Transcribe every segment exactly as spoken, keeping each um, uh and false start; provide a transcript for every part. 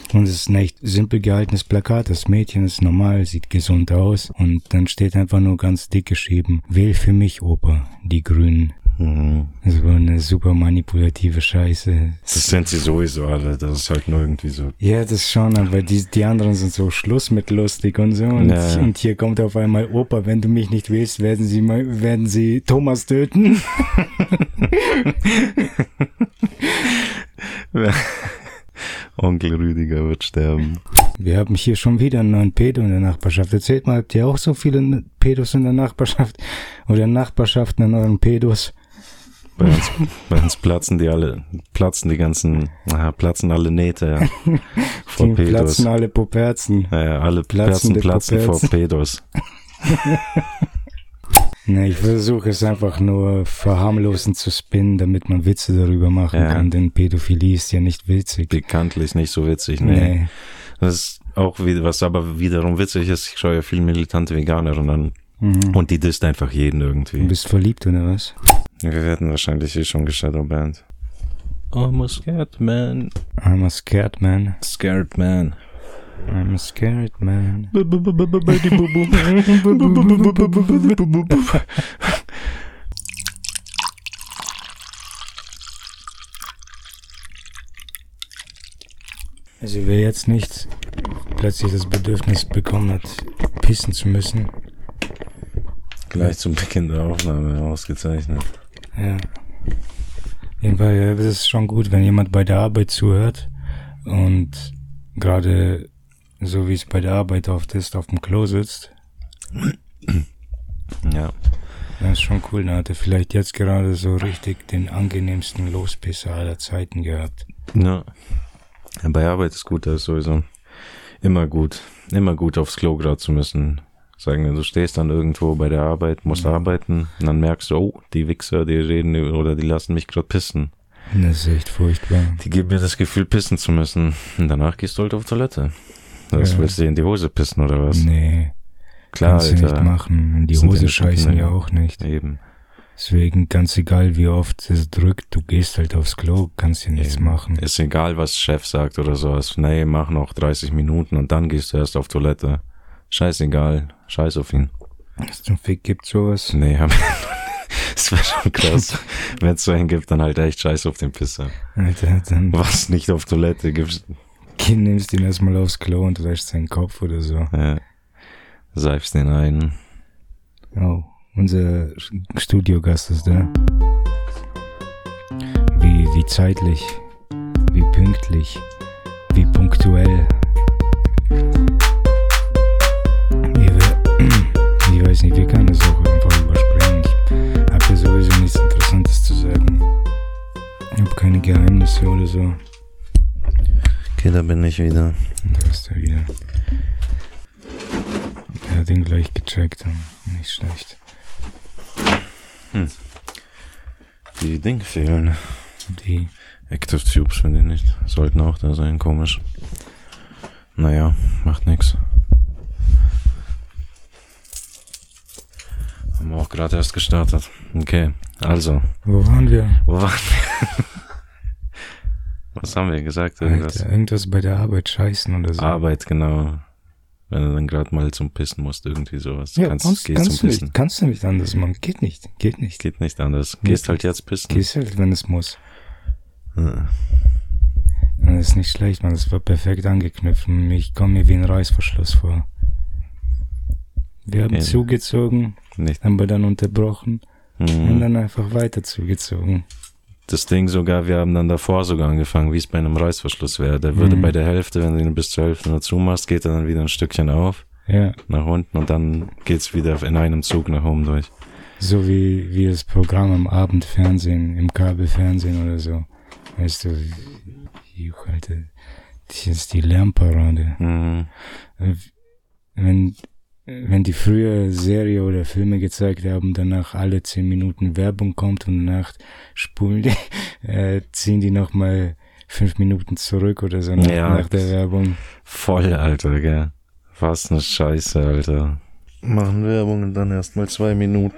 Und es ist ein echt simpel gehaltenes Plakat. Das Mädchen ist normal, sieht gesund aus. Und dann steht einfach nur ganz dick geschrieben, wähl für mich, Opa, die Grünen. Mhm. Das war eine super manipulative Scheiße. Das sind sie sowieso alle, das ist halt nur irgendwie so. Ja, das schon, aber die, die anderen sind so Schluss mit lustig und so. Und, Ja. und hier kommt auf einmal, Opa, wenn du mich nicht willst, werden sie, mal, werden sie Thomas töten. Onkel Rüdiger wird sterben. Wir haben hier schon wieder einen neuen Pedo in der Nachbarschaft. Erzählt mal, habt ihr auch so viele Pedos in der Nachbarschaft? Oder Nachbarschaften an euren Pedos? Bei uns, bei uns platzen die alle, platzen die ganzen, aha, platzen alle Nähte, ja. Vor Die Pedos. platzen alle Puperzen. Ja, ja, alle Platzende platzen, platzen vor Puperzen. Pedos. Ne, ich versuche es einfach nur verharmlosen zu spinnen, damit man Witze darüber machen Ja. kann, denn Pädophilie ist ja nicht witzig. Bekanntlich nicht so witzig, nee. Nee. Das ist auch wieder, was aber wiederum witzig ist, ich schaue ja viel militante Veganer und dann, Mhm. und die disst einfach jeden irgendwie. Du bist verliebt, oder was? Wir werden wahrscheinlich eh schon geshadowbanned. I'm a scared man. I'm a scared man. Scared man. I'm a scared man. Also wer jetzt nicht plötzlich das Bedürfnis bekommen hat, pissen zu müssen, Gleich zum Beginn der Aufnahme ausgezeichnet. ja. Jedenfalls, ja, es ist schon gut, wenn jemand bei der Arbeit zuhört und gerade so wie es bei der Arbeit oft ist, auf dem Klo sitzt. Ja. Das ist schon cool, da hat er vielleicht jetzt gerade so richtig den angenehmsten Lospisser aller Zeiten gehabt. Ja. Ja, bei Arbeit ist gut, das ist sowieso immer gut. Immer gut aufs Klo gerade zu müssen. Sagen wir, du stehst dann irgendwo bei der Arbeit, musst Ja. arbeiten und dann merkst du, oh, die Wichser, die reden oder die lassen mich gerade pissen. Das ist echt furchtbar. Die geben mir das Gefühl, pissen zu müssen. Und danach gehst du halt auf Toilette. Das Ja. willst du dir in die Hose pissen oder was? Nee, Klar, kannst du nicht Alter. machen. In die Sind Hose deine scheißen ja Kinder. auch nicht. Eben. Deswegen, ganz egal wie oft es drückt, du gehst halt aufs Klo, kannst ja nichts Eben. machen. Ist egal, was Chef sagt oder sowas. Nee, mach noch dreißig Minuten und dann gehst du erst auf Toilette. Scheißegal. Scheiß auf ihn. Was zum Fick gibt sowas? Nee, hab das wäre schon krass. Wenn es so einen gibt, dann halt echt Scheiß auf den Pisser. Alter, dann Was nicht auf Toilette gibst. geh, nimmst ihn erstmal aufs Klo und wäschst seinen Kopf oder so. Ja. Seifst den ein. Oh, unser Studiogast ist da. Wie, wie zeitlich, wie pünktlich, wie punktuell. Ich, ich weiß nicht, wir können das auch einfach überspringen. Ich habe ja sowieso nichts Interessantes zu sagen. Ich habe keine Geheimnisse oder so. Okay, da bin ich wieder. Da ist er wieder. Er hat ihn gleich gecheckt. Nicht schlecht. Die Dinge fehlen. Die. Active Tubes finde ich nicht. Sollten auch da sein, komisch. Naja, macht nix. Haben wir auch gerade erst gestartet. Okay, also. Wo waren wir? Wo waren wir? Was haben wir gesagt? Irgendwas? Alter, irgendwas bei der Arbeit scheißen oder so. Arbeit, genau. Wenn du dann gerade mal zum Pissen musst, irgendwie sowas. Ja, kannst, kannst, gehst kannst, zum du Pissen. nicht, kannst du nicht anders machen. Geht nicht. Geht nicht. Geht nicht anders. Geht Gehst halt nicht. jetzt pissen. Gehst halt, wenn es muss. Ja. Das ist nicht schlecht, man. Das war perfekt angeknüpft. Ich komme mir wie ein Reißverschluss vor. Wir haben Ja. zugezogen, Nicht. haben wir dann unterbrochen und Mhm. dann einfach weiter zugezogen. Das Ding sogar, wir haben dann davor sogar angefangen, wie es bei einem Reißverschluss wäre. Der würde Mhm. bei der Hälfte, wenn du ihn bis zur Hälfte nur zumachst, geht er dann wieder ein Stückchen auf, Ja, nach unten und dann geht's wieder in einem Zug nach oben durch. so wie, wie das Programm am Abendfernsehen, im Kabelfernsehen oder so. Weißt du, Juch, Alter, das ist die Lärmparade. Mhm. Wenn, wenn die früher Serie oder Filme gezeigt haben, danach alle zehn Minuten Werbung kommt und danach spulen die, äh, ziehen die nochmal fünf Minuten zurück oder so nach, Ja. nach der Werbung. Voll, Alter, gell. Was ne Scheiße, Alter. Machen Werbung und dann erstmal zwei Minuten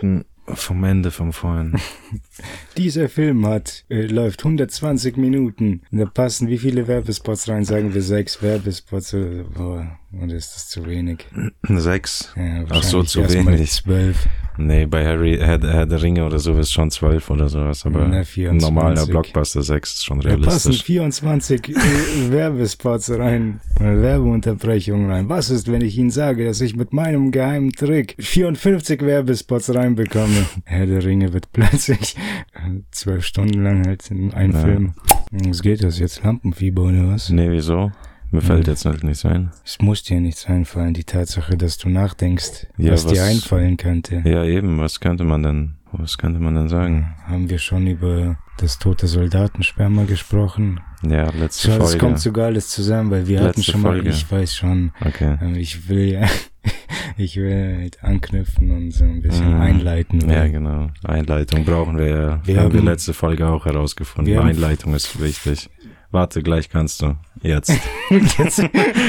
vom Ende vom vorhin. Dieser Film hat, äh, läuft hundertzwanzig Minuten. Da passen wie viele Werbespots rein? Sagen wir sechs Werbespots oder, boah, oder ist das zu wenig? Sechs? Ja, Ach so, zu erst mal wenig. zwölf. Nee, bei Harry, Herr, Herr der Ringe oder so ist schon zwölf oder sowas, aber Na, ein vierundzwanzig. normaler Blockbuster sechs ist schon Da passen realistisch. vierundzwanzig äh, Werbespots rein, oder Werbeunterbrechungen rein. Was ist, wenn ich Ihnen sage, dass ich mit meinem geheimen Trick vierundfünfzig Werbespots reinbekomme? Herr der Ringe wird plötzlich zwölf Stunden lang halt in einem Ja. Film. Was geht das jetzt? Lampenfieber oder was? Nee, wieso? Mir fällt jetzt halt nichts ein. Es muss dir nichts einfallen, die Tatsache, dass du nachdenkst, Ja, was, dir was- einfallen könnte. Ja, eben, was könnte man denn, was könnte man denn sagen? Haben wir schon über das tote Soldatensperma gesprochen? Ja, letzte Schau, es Folge. kommt sogar alles zusammen, weil wir hatten Letzte schon mal, Folge. ich weiß schon, Okay. aber ich will ja, ich will halt anknüpfen und so ein bisschen Mhm. einleiten. Ja, weil genau. Einleitung brauchen wir ja. Wir haben wir haben- letzte Folge auch herausgefunden. wir haben- Einleitung ist wichtig. Warte, gleich kannst du. Jetzt. Jetzt.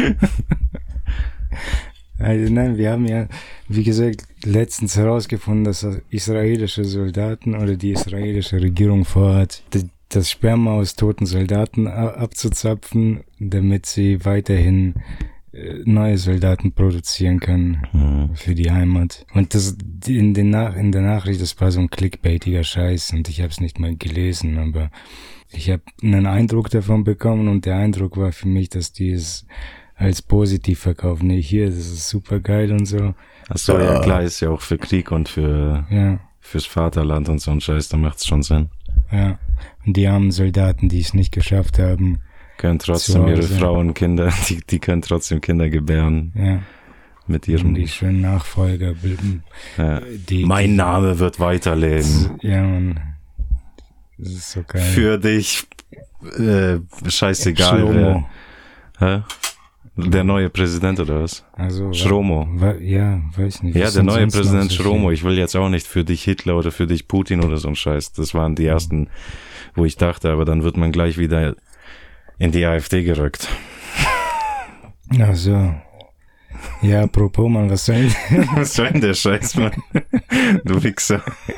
Also nein, wir haben ja, wie gesagt, letztens herausgefunden, dass israelische Soldaten oder die israelische Regierung vorhat, d- das Sperma aus toten Soldaten a- abzuzapfen, damit sie weiterhin äh, neue Soldaten produzieren können Mhm. für die Heimat. Und das in, den Nach in der Nachricht, das war so ein clickbaitiger Scheiß und ich habe es nicht mal gelesen, aber ich habe einen Eindruck davon bekommen und der Eindruck war für mich, dass die es als positiv verkaufen. Nee, hier, das ist super geil und so. Ach so, ja klar, ist ja auch für Krieg und für Ja, fürs Vaterland und so ein Scheiß, da macht's schon Sinn. ja. Und die armen Soldaten, die es nicht geschafft haben, Können Zu trotzdem ihre Hause. Frauen, Kinder, die, die können trotzdem Kinder gebären ja, mit und ihrem, die schönen Nachfolger bilden. ja. Die, Mein Name wird weiterleben. Ja, man. Das ist so geil. Für dich, äh, scheißegal Schlomo. wer. Hä? Der neue Präsident oder was? Also, Schromo. wa- ja, weiß nicht. Ja, was der sind neue sonst noch Präsident so Schromo. viele? Ich will jetzt auch nicht für dich Hitler oder für dich Putin oder so ein Scheiß. Das waren die ersten, wo ich dachte, aber dann wird man gleich wieder in die AfD gerückt. Ach so. Ja, apropos, man, was soll Was soll denn der Scheiß, Mann? Du Wichser.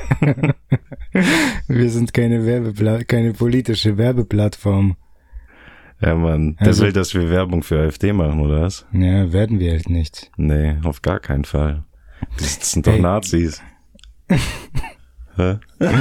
Wir sind keine Werbepla keine politische Werbeplattform. Ja, Mann. Der Also- will, dass wir Werbung für AfD machen, oder was? Ja, werden wir halt nicht. Nee, auf gar keinen Fall. Das sind doch Ey. Nazis. Hä?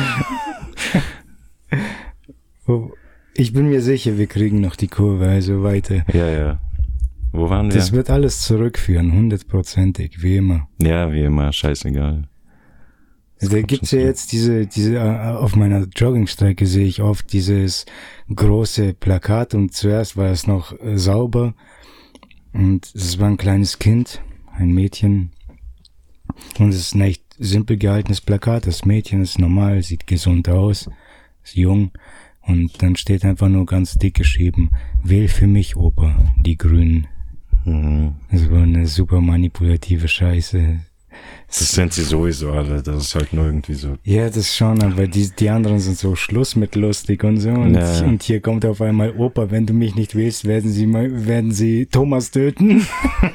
Oh, ich bin mir sicher, wir kriegen noch die Kurve, also weiter. Ja, ja. Wo waren wir? Das wird alles zurückführen, hundertprozentig, wie immer. Ja, wie immer, scheißegal. Das Da kommt gibt's schon ja zurück. jetzt diese, diese, äh, auf meiner Joggingstrecke sehe ich oft dieses große Plakat und zuerst war es noch äh, sauber und es war ein kleines Kind, ein Mädchen und es ist ein echt simpel gehaltenes Plakat. Das Mädchen ist normal, sieht gesund aus, ist jung und dann steht einfach nur ganz dick geschrieben, wähl für mich, Opa, die Grünen. Mhm. Das war eine super manipulative Scheiße. Das sind sie sowieso alle. Das ist halt nur irgendwie so. Ja, das schon, aber die, die anderen sind so Schluss mit lustig und so. Und, Ja. und hier kommt auf einmal, Opa, wenn du mich nicht willst, werden sie mal, werden sie Thomas töten.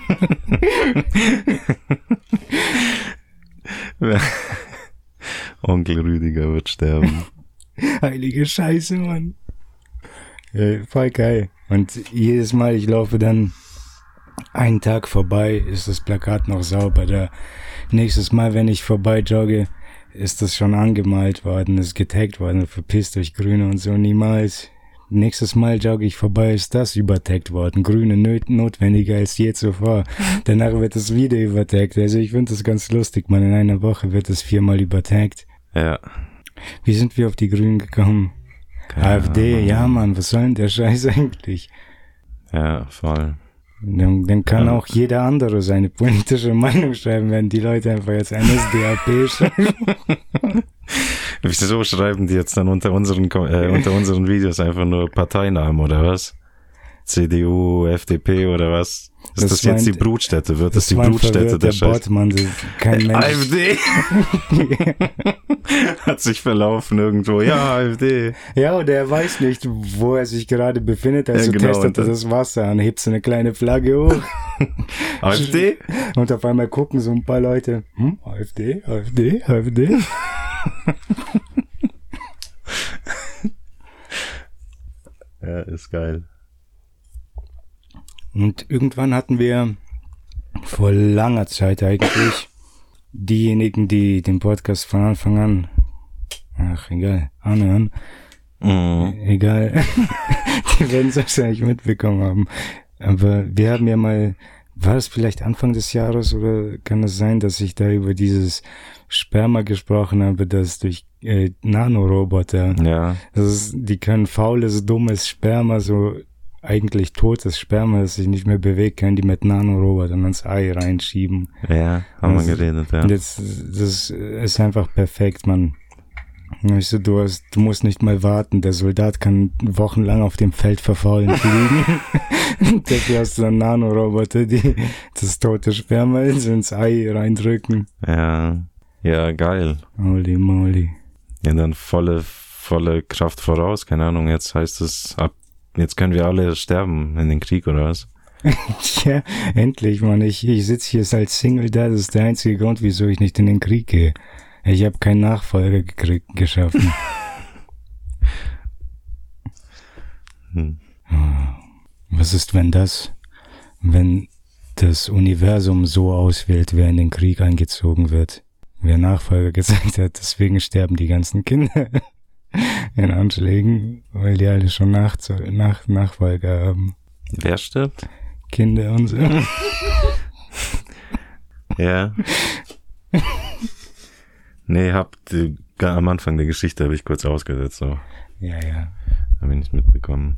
Onkel Rüdiger wird sterben. Heilige Scheiße, Mann. Ja, voll geil. Und jedes Mal, ich laufe dann einen Tag vorbei, ist das Plakat noch sauber. Da nächstes Mal, wenn ich vorbei jogge, ist das schon angemalt worden, ist getaggt worden, verpisst euch Grüne und so, niemals. Nächstes Mal jogge ich vorbei, ist das übertaggt worden. Grüne nöt notwendiger als je zuvor. Danach wird es wieder übertaggt. Also ich finde das ganz lustig, man. In einer Woche wird es viermal übertaggt. Ja. Wie sind wir auf die Grünen gekommen? Keine AfD, Ahnung. ja Mann, was soll denn der Scheiß eigentlich? Ja, voll. Dann, dann kann Ja. auch jeder andere seine politische Meinung schreiben, wenn die Leute einfach jetzt N S D A P schreiben. Wieso schreiben die jetzt dann unter unseren, Ko- äh, unter unseren Videos einfach nur Parteinamen oder was? C D U, F D P oder was? Ist das, Das jetzt meint- die Brutstätte? Wird das, Das die war ein Brutstätte der verwirrter Scheiß? Bot, Mann. Das- Kein Mensch. AfD hat sich verlaufen irgendwo. Ja, AfD. Ja, und er weiß nicht, wo er sich gerade befindet, also Ja, genau, testet und er dann- das Wasser an, hebt so eine kleine Flagge hoch AfD? und auf einmal gucken so ein paar Leute, hm, AfD, AfD, AfD. Ja, ist geil. Und irgendwann hatten wir vor langer Zeit eigentlich diejenigen, die den Podcast von Anfang an, ach egal, anhören, Mhm. egal, die werden es wahrscheinlich mitbekommen haben. Aber wir haben ja mal, war es vielleicht Anfang des Jahres oder kann es sein, dass ich da über dieses Sperma gesprochen habe, das durch äh, Nanoroboter, Ja. das ist, die können faules, dummes Sperma, so eigentlich totes Sperma, das sich nicht mehr bewegt, können die mit Nanorobotern ins Ei reinschieben. Ja, haben wir Das- geredet, ja. Das, das ist einfach perfekt, man. Weißt du, du, hast, du musst nicht mal warten. Der Soldat kann wochenlang auf dem Feld verfaulen fliegen. Dafür hast du dann Nanoroboter, die das tote Sperma ins Ei reindrücken. Ja. Ja, geil. Holy moly. Ja, dann volle, volle Kraft voraus. Keine Ahnung, jetzt heißt es, ab, jetzt können wir alle sterben in den Krieg, oder was? Tja, endlich, Mann. Ich, ich sitze hier als Single da. Das ist der einzige Grund, wieso ich nicht in den Krieg gehe. Ich habe keinen Nachfolger gekriegt, geschaffen. Hm. Was ist, wenn das, wenn das Universum so auswählt, wer in den Krieg eingezogen wird? Wer Nachfolger gesagt hat, deswegen sterben die ganzen Kinder in Anschlägen, weil die alle schon nach, nach, Nachfolger haben. Wer stirbt? Kinder und so. Ja. Nee, hab die, am Anfang der Geschichte habe ich kurz ausgesetzt, so. Ja, ja. Habe ich nicht mitbekommen.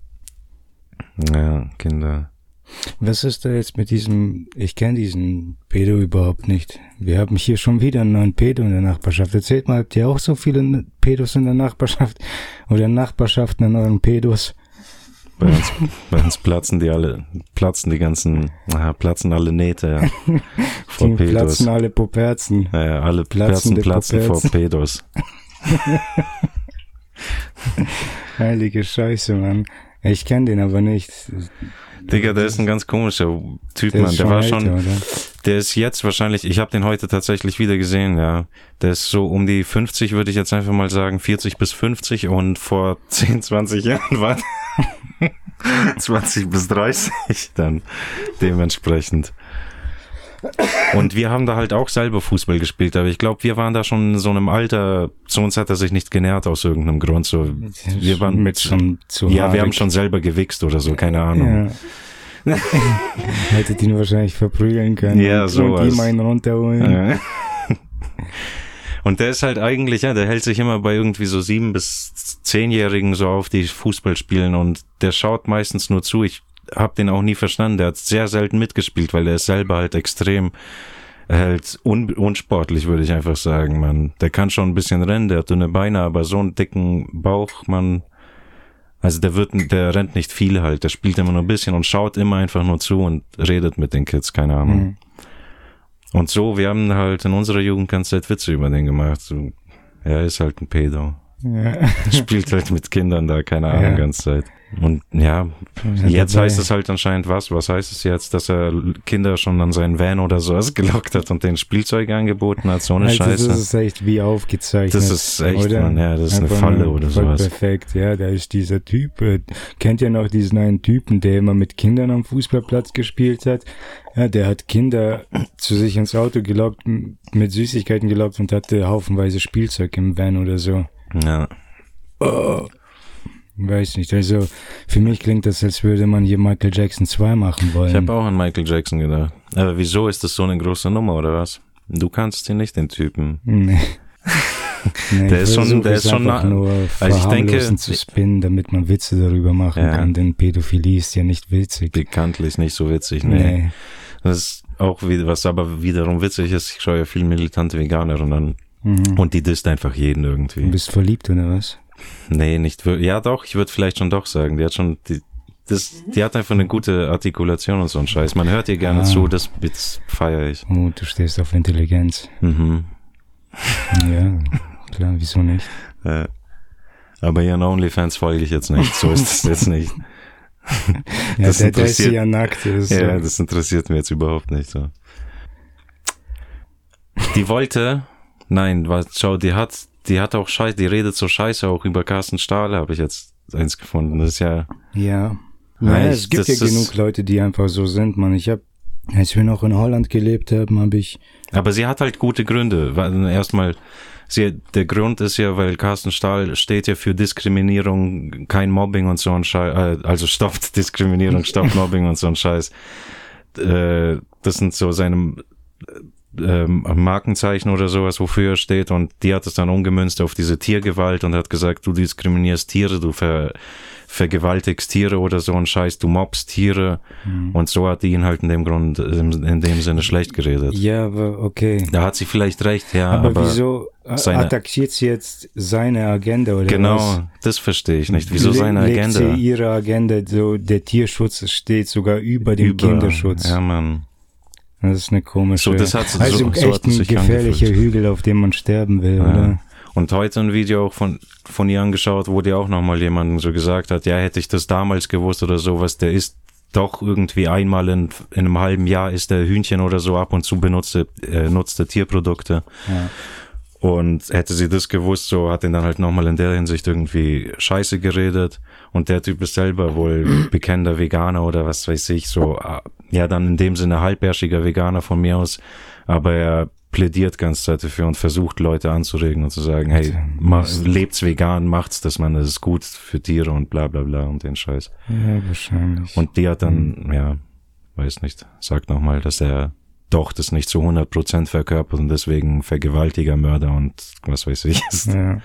Ja, Kinder. Was ist da jetzt mit diesem, ich kenne diesen Pedo überhaupt nicht. Wir haben hier schon wieder einen neuen Pedo in der Nachbarschaft. Erzählt mal, habt ihr auch so viele Pedos in der Nachbarschaft? Oder Nachbarschaften an euren Pedos? Bei uns, bei uns platzen die alle, platzen die ganzen, aha, platzen alle Nähte, ja. Vor Die Pedos. platzen alle Puperzen. Ja, ja, alle platzen, Platzende platzen vor Puperzen. Pedos. Heilige Scheiße, Mann. Ich kenne den aber nicht. Digga, der ist ein ganz komischer Typ, Der Mann. ist Der schon war älter, schon, oder? der ist jetzt wahrscheinlich, ich habe den heute tatsächlich wieder gesehen, ja. Der ist so um die fünfzig, würde ich jetzt einfach mal sagen, vierzig bis fünfzig, und vor zehn, zwanzig Jahren war zwanzig bis dreißig dann dementsprechend. Und wir haben da halt auch selber Fußball gespielt, aber ich glaube, wir waren da schon in so einem Alter, zu uns hat er sich nicht genährt aus irgendeinem Grund, so, wir waren, mit schon zu ja, wir haarig. haben schon selber gewichst oder so, keine Ahnung. Ja. Hättet ihn wahrscheinlich verprügeln können. Ja, und, sowas. und ihm einen runterholen. Ja. Und der ist halt eigentlich, ja, der hält sich immer bei irgendwie so sieben- bis zehnjährigen so auf, die Fußball spielen, und der schaut meistens nur zu. Ich hab den auch nie verstanden. Der hat sehr selten mitgespielt, weil der ist selber halt extrem halt un unsportlich, würde ich einfach sagen, man. Der kann schon ein bisschen rennen, der hat dünne Beine, aber so einen dicken Bauch, man. Also der wird, der rennt nicht viel halt, der spielt immer nur ein bisschen und schaut immer einfach nur zu und redet mit den Kids, keine Ahnung. Mhm. Und so, wir haben halt in unserer Jugend ganz Zeit Witze über den gemacht. So, er ist halt ein Pedo. Ja. Spielt halt mit Kindern da, keine Ahnung, Ja. ganze Zeit. Und ja, Ja, jetzt dabei. heißt es halt anscheinend was. Was heißt es jetzt, dass er Kinder schon an seinen Van oder sowas gelockt hat und den Spielzeuge angeboten hat? So eine Also Scheiße. das ist echt wie aufgezeichnet. Das ist echt, oder? Mann, ja, das ist eine Einfach Falle nur oder voll sowas. Perfekt, ja, da ist dieser Typ. Äh, kennt ihr noch diesen einen Typen, der immer mit Kindern am Fußballplatz gespielt hat? Ja, der hat Kinder zu sich ins Auto gelockt, m- mit Süßigkeiten gelockt und hatte haufenweise Spielzeug im Van oder so. Ja. Oh. Weiß nicht, also für mich klingt das, als würde man hier Michael Jackson zwei machen wollen. Ich habe auch an Michael Jackson gedacht. Aber wieso ist das so eine große Nummer, oder was? Du kannst ihn nicht, den Typen. Nee. Nee, Der ich ist schon- versuche der es ist schon einfach na- nur also ich denke- verharmlosen zu spinnen, damit man Witze darüber machen Ja. kann, denn Pädophilie ist ja nicht witzig. Bekanntlich nicht so witzig, nee. Nee. Das ist auch wieder, was aber wiederum witzig ist, ich schaue ja viel militante Veganer und dann, Mhm. und die disst einfach jeden irgendwie. Du bist verliebt oder was? Nee, nicht wirklich. Ja, doch, ich würde vielleicht schon doch sagen. Die hat schon, die, das, die hat einfach eine gute Artikulation und so ein Scheiß. Man hört ihr gerne Ah. zu, das, das feiere ich. Oh, du stehst auf Intelligenz. Mhm. Ja, klar, wieso nicht? Äh, aber ihren OnlyFans folge ich jetzt nicht. So ist es jetzt nicht. Ja, Das der, der ist interessiert- ja nackt. Das ist Ja, so. das interessiert mich jetzt überhaupt nicht so. Die wollte, nein, was, schau, die hat, die hat auch Scheiße, die redet so Scheiße auch über Carsten Stahl, habe ich jetzt eins gefunden. Das ist ja... Ja. Naja, ich, es gibt das, ja genug das, Leute, die einfach so sind, man. Ich habe, als wir noch in Holland gelebt haben, habe ich... Aber sie hat halt gute Gründe. Erstmal, sie, der Grund ist ja, weil Carsten Stahl steht ja für Diskriminierung, kein Mobbing und so ein Scheiß, äh, also stoppt Diskriminierung, stoppt Mobbing und so ein Scheiß. Äh, das sind so seine äh, Markenzeichen oder sowas, wofür er steht, und die hat es dann umgemünzt auf diese Tiergewalt und hat gesagt, du diskriminierst Tiere, du ver, vergewaltigst Tiere oder so ein Scheiß, du mobbst Tiere, mhm. und so hat die ihn halt in dem Grund, in, in dem Sinne schlecht geredet. Ja, aber okay. Da hat sie vielleicht recht, ja. Aber, aber wieso seine, attackiert sie jetzt seine Agenda oder genau, was? Genau, das verstehe ich nicht. Wieso seine Agenda? Legt sie ihre Agenda, so der Tierschutz steht sogar über dem über, Kinderschutz. Ja, Mann. Das ist eine komische... So, das hat, so, also so, echt so hat ein gefährlicher angefühlt. Hügel, auf dem man sterben will, ja. Oder? Und heute ein Video auch von, von ihr angeschaut, wo dir auch nochmal jemand so gesagt hat, ja, hätte ich das damals gewusst oder sowas, der isst doch irgendwie einmal in, in einem halben Jahr isst der Hühnchen oder so ab und zu benutzte, äh, nutzte Tierprodukte. Ja. Und hätte sie das gewusst, so hat ihn dann halt nochmal in der Hinsicht irgendwie Scheiße geredet. Und der Typ ist selber wohl bekennender Veganer oder was weiß ich, so, ja, dann in dem Sinne halbherrschiger Veganer von mir aus. Aber er plädiert ganz Zeit dafür und versucht Leute anzuregen und zu sagen, hey, ma, lebt's vegan, macht's, dass man, das ist gut für Tiere und bla bla bla und den Scheiß. Ja, wahrscheinlich. Und die hat dann, mhm. ja, weiß nicht, sagt nochmal, dass er doch das nicht zu hundert Prozent verkörpert und deswegen Vergewaltiger, Mörder und was weiß ich ist. Ja.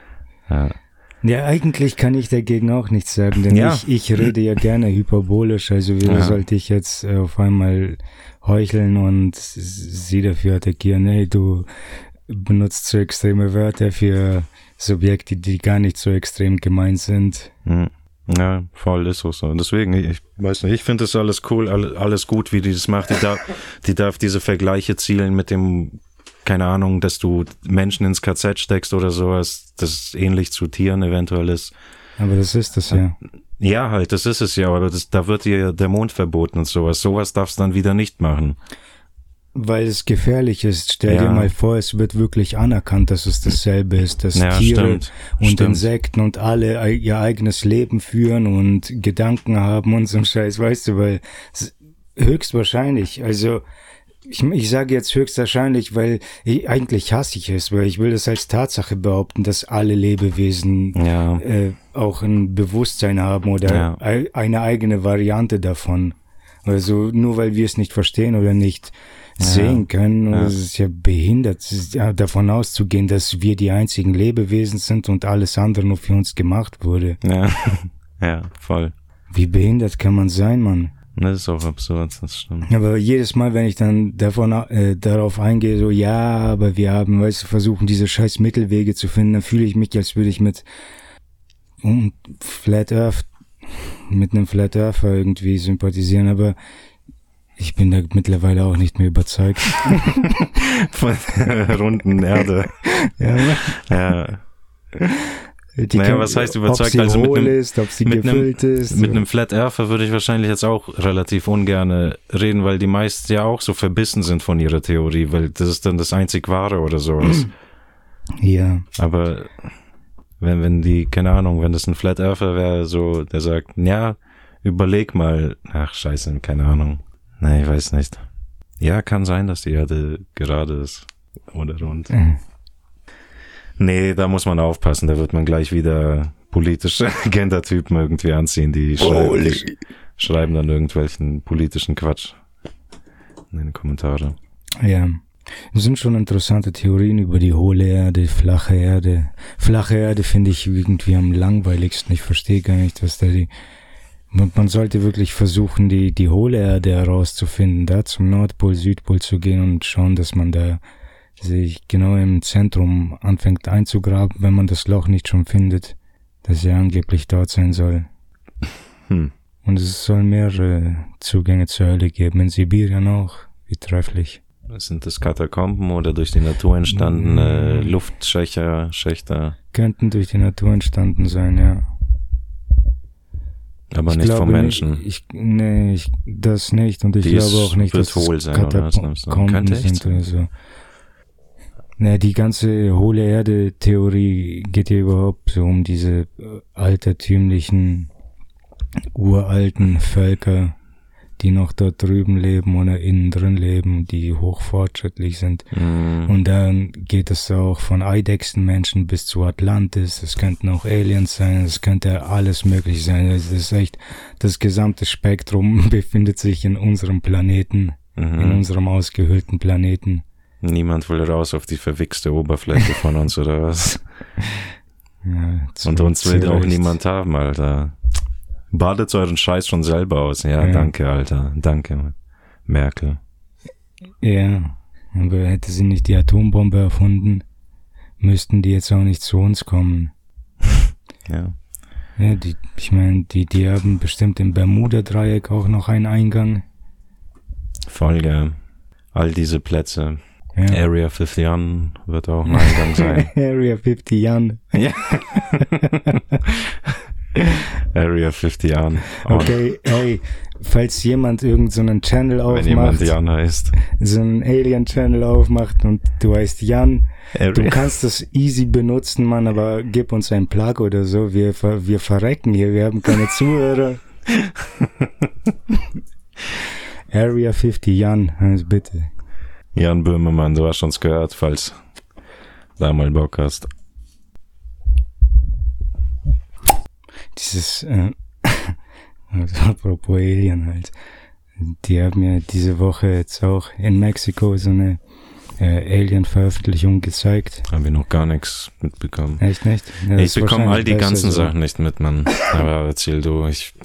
Ja. Ja, eigentlich kann ich dagegen auch nichts sagen, denn ja. ich, ich rede ja gerne hyperbolisch, also wieso ja. sollte ich jetzt äh, auf einmal heucheln und sie dafür attackieren, hey, du benutzt so extreme Wörter für Subjekte, die gar nicht so extrem gemeint sind. Mhm. Ja, voll ist auch so. Und deswegen, ich weiß nicht, ich finde das alles cool, alles gut, wie die das macht. Die darf, die darf diese Vergleiche zielen mit dem, keine Ahnung, dass du Menschen ins K Z steckst oder sowas, das ähnlich zu Tieren eventuell ist. Aber das ist das ja. Ja, halt, das ist es ja, aber das, da wird dir der Mond verboten und sowas. Sowas darfst du dann wieder nicht machen. Weil es gefährlich ist. Stell ja. dir mal vor, es wird wirklich anerkannt, dass es dasselbe ist, dass ja, Tiere stimmt, und stimmt. Insekten und alle ihr eigenes Leben führen und Gedanken haben und so ein Scheiß, weißt du, weil höchstwahrscheinlich, also ich, ich sage jetzt höchstwahrscheinlich, weil ich, eigentlich hasse ich es, weil ich will das als Tatsache behaupten, dass alle Lebewesen ja. äh, auch ein Bewusstsein haben oder ja. eine eigene Variante davon. Also nur weil wir es nicht verstehen oder nicht ja. sehen können, ja. es ist ja behindert, es ist ja davon auszugehen, dass wir die einzigen Lebewesen sind und alles andere nur für uns gemacht wurde. Ja, ja, voll. Wie behindert kann man sein, Mann? Das ist auch absurd, das stimmt. Aber jedes Mal, wenn ich dann davon äh, darauf eingehe, so, ja, aber wir haben, weißt du, versuchen, diese scheiß Mittelwege zu finden, dann fühle ich mich, als würde ich mit um, Flat Earth, mit einem Flat Earther irgendwie sympathisieren, aber ich bin da mittlerweile auch nicht mehr überzeugt. Von der runden Erde. Ja, ja. Die naja, kann, was heißt überzeugt? Ob sie also mit hohl einem, ist, ob sie mit gefüllt einem, ist. Mit einem Flat Earther würde ich wahrscheinlich jetzt auch relativ ungern reden, weil die meisten ja auch so verbissen sind von ihrer Theorie, weil das ist dann das einzig Wahre oder sowas. Ja. Aber wenn, wenn die, keine Ahnung, wenn das ein Flat Earther wäre, so, der sagt, ja, überleg mal, ach scheiße, keine Ahnung. Nein, ich weiß nicht. Ja, kann sein, dass die Erde gerade ist. Oder rund. Mhm. Nee, da muss man aufpassen, da wird man gleich wieder politische Agenda-Typen irgendwie anziehen, die schreiben, die schreiben dann irgendwelchen politischen Quatsch in den Kommentaren. Ja, es sind schon interessante Theorien über die hohle Erde, flache Erde. Flache Erde finde ich irgendwie am langweiligsten, ich verstehe gar nicht, was da die... Man sollte wirklich versuchen, die, die hohle Erde herauszufinden, da zum Nordpol, Südpol zu gehen und schauen, dass man da sich genau im Zentrum anfängt einzugraben, wenn man das Loch nicht schon findet, das ja angeblich dort sein soll. Hm. Und es soll mehrere Zugänge zur Hölle geben, in Sibirien auch, wie trefflich. Sind das Katakomben oder durch die Natur entstandene hm. Luftschächer, Schächter? Könnten durch die Natur entstanden sein, ja. Aber ich nicht glaube vom Menschen. Nicht, ich, nee, ich, das nicht. Und ich die glaube auch nicht, dass es Katakomben sind oder so. Na, die ganze hohle Erde-Theorie geht ja überhaupt so um diese äh, altertümlichen, uralten Völker, die noch dort drüben leben oder innen drin leben, die hochfortschrittlich sind. Mm. Und dann geht es auch von Eidechsenmenschen bis zu Atlantis. Es könnten auch Aliens sein, es könnte alles möglich sein. Es ist echt, das gesamte Spektrum befindet sich in unserem Planeten, Mhm. in unserem ausgehöhlten Planeten. Niemand will raus auf die verwichste Oberfläche von uns, oder was? Ja, zu, Und uns will auch Recht. niemand haben, Alter. Badet euren Scheiß schon selber aus. Ja, Ja. danke, Alter. Danke, Merkel. Ja, aber hätte sie nicht die Atombombe erfunden, müssten die jetzt auch nicht zu uns kommen. Ja. Ja, die, ich meine, die, die haben bestimmt im Bermuda-Dreieck auch noch einen Eingang. Folge. All diese Plätze. Ja. Area fünfzig wird auch ein Eingang sein. Area fünfzig Jan. Ja. Area fünfzig Jan. Okay, hey, falls jemand irgendeinen so Channel Wenn jemand aufmacht, Jan heißt. so einen Alien-Channel aufmacht und du heißt Jan, du Area. kannst das easy benutzen, Mann, aber gib uns ein Plug oder so, wir, ver- wir verrecken hier, wir haben keine Zuhörer. Area fünfzig Jan, also bitte. Jan Böhmermann, du hast uns gehört, falls da mal Bock hast. Dieses, äh, also apropos Alien halt, die haben ja diese Woche jetzt auch in Mexiko so eine äh, Alien-Veröffentlichung gezeigt. Haben wir noch gar nichts mitbekommen. Echt nicht? Ja, ich das ist bekomme all wahrscheinlich die besser ganzen so. Sachen nicht mit, Mann. Aber erzähl du, ich...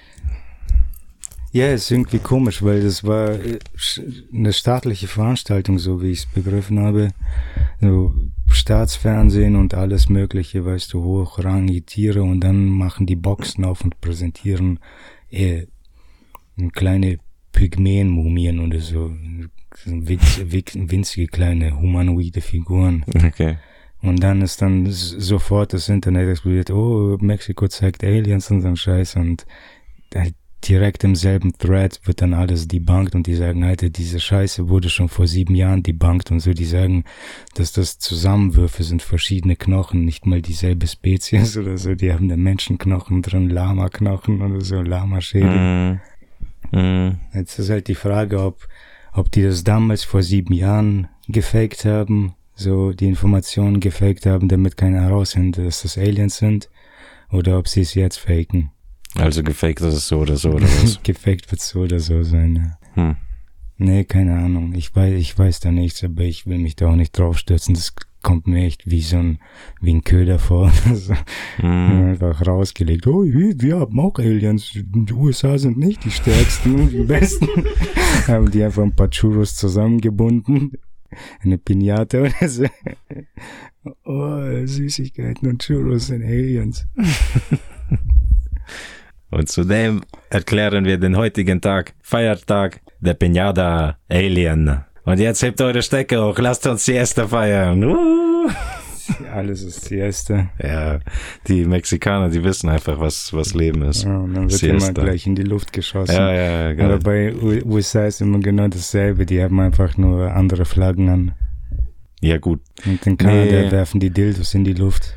Ja, ist irgendwie komisch, weil das war äh, sch- eine staatliche Veranstaltung, so wie ich es begriffen habe. So Staatsfernsehen und alles Mögliche, weißt du, hochrangige Tiere, und dann machen die Boxen auf und präsentieren äh, kleine Pygmäen-Mumien oder so. So winz, winz, winzige kleine humanoide Figuren. Okay. Und dann ist dann s- sofort das Internet explodiert. Oh, Mexiko zeigt Aliens und so ein Scheiß. Und halt direkt im selben Thread wird dann alles debunked, und die sagen, Alter, diese Scheiße wurde schon vor sieben Jahren debunked und so. Die sagen, dass das Zusammenwürfe sind, verschiedene Knochen, nicht mal dieselbe Spezies oder so. Die haben da Menschenknochen drin, Lama-Knochen oder so, Lamaschädel. Mm. Mm. Jetzt ist halt die Frage, ob, ob die das damals vor sieben Jahren gefaked haben, so die Informationen gefaked haben, damit keiner herausfindet, dass das Aliens sind, oder ob sie es jetzt faken. Also gefaked ist es so oder so, oder was? Gefaked wird so oder so sein, ja. Hm. Nee, keine Ahnung. Ich weiß, ich weiß da nichts, aber ich will mich da auch nicht draufstürzen. Das kommt mir echt wie so ein, wie ein Köder vor. So, Mm. einfach rausgelegt. Oh, wir, wir haben auch Aliens. Die U S A sind nicht die stärksten und die besten. Haben die einfach ein paar Churros zusammengebunden. Eine Piñata oder so. Oh, Süßigkeiten und Churros sind Aliens. Und zudem erklären wir den heutigen Tag, Feiertag der Piñata Alien. Und jetzt hebt eure Stecker hoch, lasst uns Siesta feiern. Uh. Alles ist Siesta. Ja, die Mexikaner, die wissen einfach, was, was Leben ist. Ja, und dann wird Siesta. immer gleich in die Luft geschossen. Ja, ja, ja, Aber geil. bei U- USA ist immer genau dasselbe. Die haben einfach nur andere Flaggen an. Ja, gut. Und in Kanada Nee. werfen die Dildos in die Luft.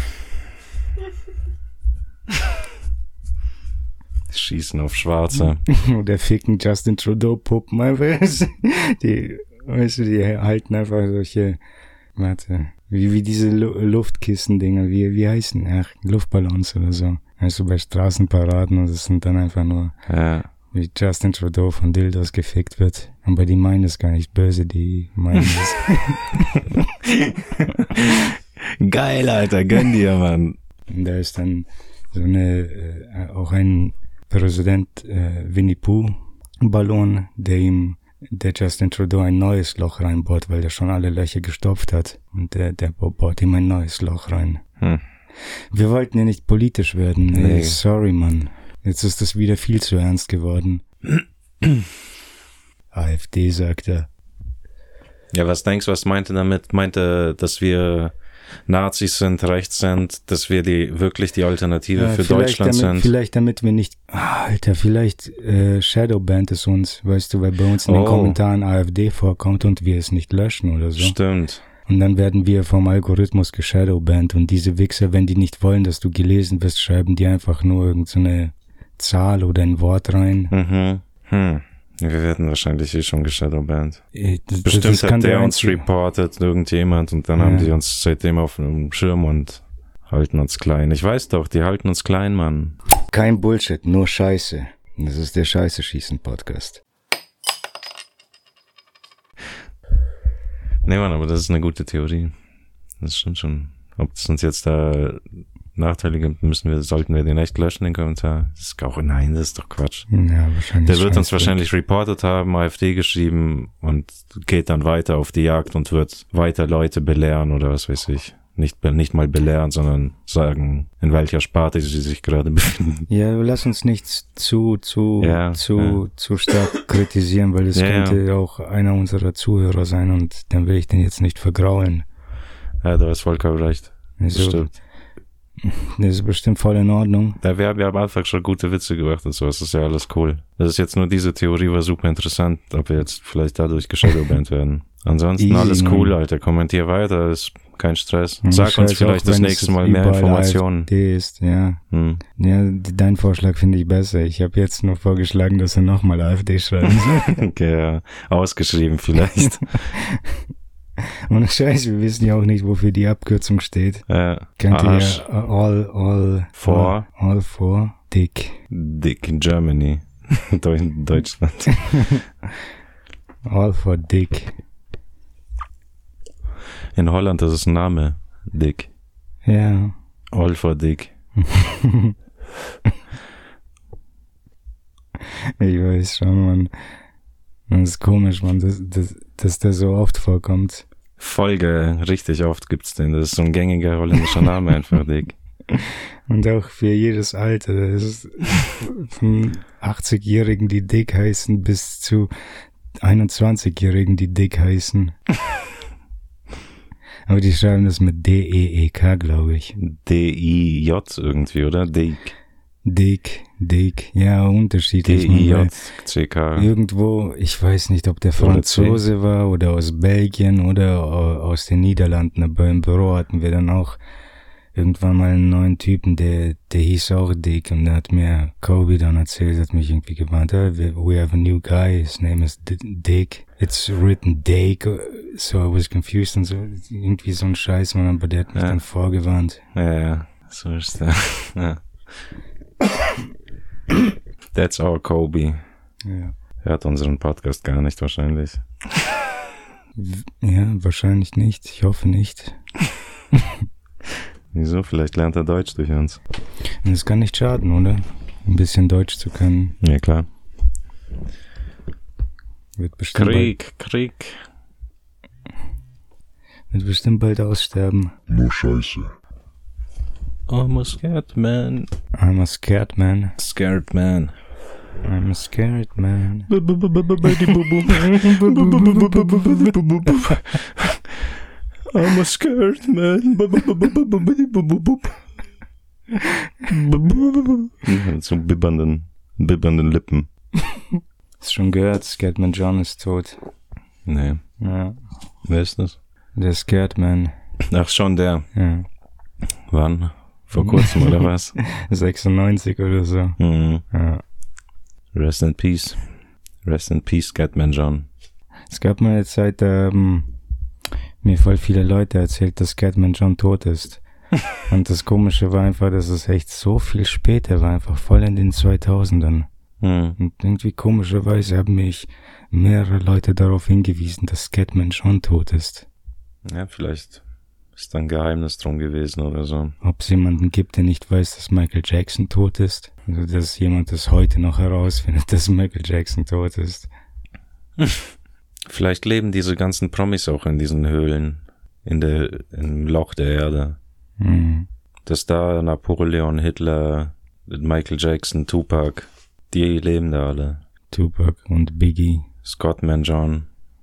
Schießen auf Schwarze. Oder ficken Justin Trudeau-Puppen einfach. Die, weißt du, die halten einfach solche, warte, wie, wie diese Lu- Luftkissen-Dinger, wie, wie heißen, ach, Luftballons oder so. Weißt du, bei Straßenparaden, und das sind dann einfach nur, Ja. wie Justin Trudeau von Dildos gefickt wird. Aber die meinen es gar nicht böse, die meinen es. Geil, Alter, gönn dir, Mann. Und da ist dann so eine, äh, auch ein Präsident äh, Winnie Pooh Ballon, der ihm, der Justin Trudeau ein neues Loch reinbohrt, weil der schon alle Löcher gestopft hat. Und der, der bohrt ihm ein neues Loch rein. Hm. Wir wollten ja nicht politisch werden. Nee. Nee. Sorry, Mann. Jetzt ist das wieder viel zu ernst geworden. AfD, sagt er. Ja, was denkst du, was meinte damit? Meinte, dass wir Nazis sind, rechts sind, dass wir die wirklich die Alternative Ja, für vielleicht Deutschland damit, sind? Vielleicht damit wir nicht, ah, Alter, vielleicht äh, Shadowband es uns, weißt du, weil bei uns in den Oh. Kommentaren AfD vorkommt und wir es nicht löschen oder so. Stimmt. Und dann werden wir vom Algorithmus geshadowbanned. Und diese Wichser, wenn die nicht wollen, dass du gelesen wirst, schreiben die einfach nur irgendeine Zahl oder ein Wort rein. Mhm. Hm. Wir werden wahrscheinlich eh schon geshadowbanned. Äh, das, Bestimmt das hat kann der der uns einzige- reportet, irgendjemand, und dann Ja. haben die uns seitdem auf dem Schirm und halten uns klein. Ich weiß doch, die halten uns klein, Mann. Kein Bullshit, nur Scheiße. Das ist der Scheiße-Schießen-Podcast. Nee, Mann, aber das ist eine gute Theorie. Das stimmt schon. Ob es uns jetzt da Nachteile gibt, müssen wir, sollten wir den echt löschen, den Kommentar. Das ist auch, nein, das ist doch Quatsch. Ja, wahrscheinlich. Der wird uns scheiße. wahrscheinlich reportet haben, AfD geschrieben und geht dann weiter auf die Jagd und wird weiter Leute belehren oder was weiß ich. Nicht, be- nicht mal belehren, sondern sagen, in welcher Sparte sie sich gerade befinden. Ja, lass uns nicht zu, zu, Ja, zu, ja. zu stark kritisieren, weil es Ja, könnte ja. auch einer unserer Zuhörer sein und dann will ich den jetzt nicht vergraulen. Ja, du hast vollkommen recht. Das Also, stimmt. das ist bestimmt voll in Ordnung. Ja, wir haben ja am Anfang schon gute Witze gemacht und so, das ist ja alles cool. Das ist jetzt nur diese Theorie, war super interessant, ob wir jetzt vielleicht dadurch geshadowbanned werden. Ansonsten Easy, alles cool, Mann. Alter. Kommentier weiter, ist kein Stress. Und Sag uns scheiß vielleicht auch, das wenn es nächste Mal mehr überall Informationen. AfD ist, ja. Hm. Ja, d- dein Vorschlag finde ich besser. Ich habe jetzt nur vorgeschlagen, dass er nochmal AfD schreiben soll. Okay, ja. Ausgeschrieben vielleicht. Und Scheiße, wir wissen ja auch nicht, wofür die Abkürzung steht. Ja. Könnt ihr Arsch. ja all, all, For. all, all for Dick. Dick in Germany. Deu- in Deutschland. All for Dick. In Holland ist es ein Name. Dick. Ja. All for Dick. Ich weiß schon, Mann. Das ist komisch, Mann, dass, dass, dass der so oft vorkommt. Folge, richtig oft gibt's den. Das ist so ein gängiger holländischer Name einfach, Dick. Und auch für jedes Alter. Das ist von achtzigjährigen, die Dick heißen, bis zu einundzwanzigjährigen, die Dick heißen. Aber die schreiben das mit D E E K, glaube ich. D I J irgendwie, oder? Dick. Dick, Dick. Ja, unterschiedlich. D man, I weil J C K. Irgendwo, ich weiß nicht, ob der Oder C. Franzose war oder aus Belgien oder au- aus den Niederlanden, aber im Büro hatten wir dann auch irgendwann mal einen neuen Typen, der, der hieß auch Dick und der hat mir Kobe dann erzählt, hat mich irgendwie gewarnt, "Ah, we we have a new guy, his name is D- Dick. It's written Dick, so I was confused und so, irgendwie so ein Scheiß, man, aber der hat mich Ja. dann vorgewarnt. Ja, ja, so ist der. Ja. That's our Kobe. Ja. Hört unseren Podcast gar nicht wahrscheinlich. W- Ja, wahrscheinlich nicht, ich hoffe nicht. Wieso? Vielleicht lernt er Deutsch durch uns. Und es kann nicht schaden, oder? Ein bisschen Deutsch zu können. Ja, klar. Wird bestimmt, bald, Krieg, Krieg. wird bestimmt bald aussterben. Nur Scheiße. I'm a scared man. I'm a scared man. Scared man. I'm a scared man. I'm a scared man. Mit so bibbernden, bibbernden Lippen. Hast schon gehört, Scared Man John ist tot. Nee. Ja. Wer ist das? Der Scared Man. Ach, schon der. Ja. Wann? Vor kurzem oder was? sechsundneunzig oder so. Mhm. Ja. Rest in Peace. Rest in Peace, Scatman John. Es gab mal eine Zeit, da haben mir voll viele Leute erzählt, dass Scatman John tot ist. Und das Komische war einfach, dass es echt so viel später war, einfach voll in den zweitausendern. Mhm. Und irgendwie komischerweise haben mich mehrere Leute darauf hingewiesen, dass Scatman schon tot ist. Ja, vielleicht ist da ein Geheimnis drum gewesen oder so. Ob es jemanden gibt, der nicht weiß, dass Michael Jackson tot ist. Also, dass jemand das heute noch herausfindet, dass Michael Jackson tot ist. Vielleicht leben diese ganzen Promis auch in diesen Höhlen, in der, im Loch der Erde. Mhm. Dass da Napoleon, Hitler, Michael Jackson, Tupac, die leben da alle. Tupac und Biggie. Scatman John.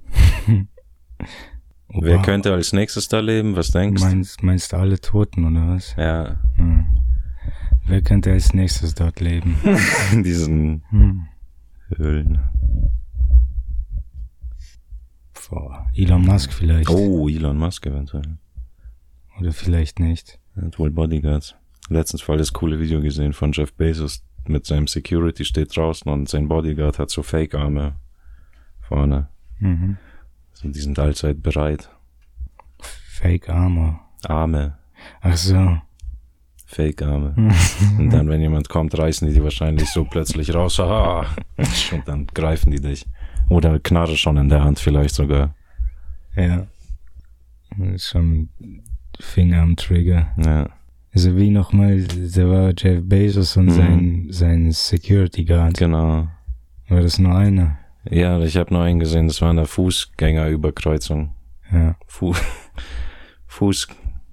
Oh, Wer wow. könnte als nächstes da leben? Was denkst du? Meinst, meinst du alle Toten, oder was? Ja, Hm. Wer könnte als nächstes dort leben? in diesen Hm. Höhlen. Boah. Elon Musk vielleicht. Oh, Elon Musk eventuell. Oder vielleicht nicht. Er hat wohl Bodyguards. Letztens voll das coole Video gesehen von Jeff Bezos mit seinem Security steht draußen und sein Bodyguard hat so Fake-Arme vorne. Mhm. Also die sind allzeit bereit. Fake Arme. Arme. Ach so. Fake-Arme. Und dann, wenn jemand kommt, reißen die die wahrscheinlich so plötzlich raus. Ah, und dann greifen die dich. Oder Knarre schon in der Hand vielleicht sogar. Ja. Schon Finger am Trigger. Ja. Also wie nochmal, da war Jeff Bezos und Mhm. sein, sein Security Guard. Genau. War das nur einer? Ja, ich habe nur einen gesehen, das war eine Fußgängerüberkreuzung. Ja. Fu Fuß...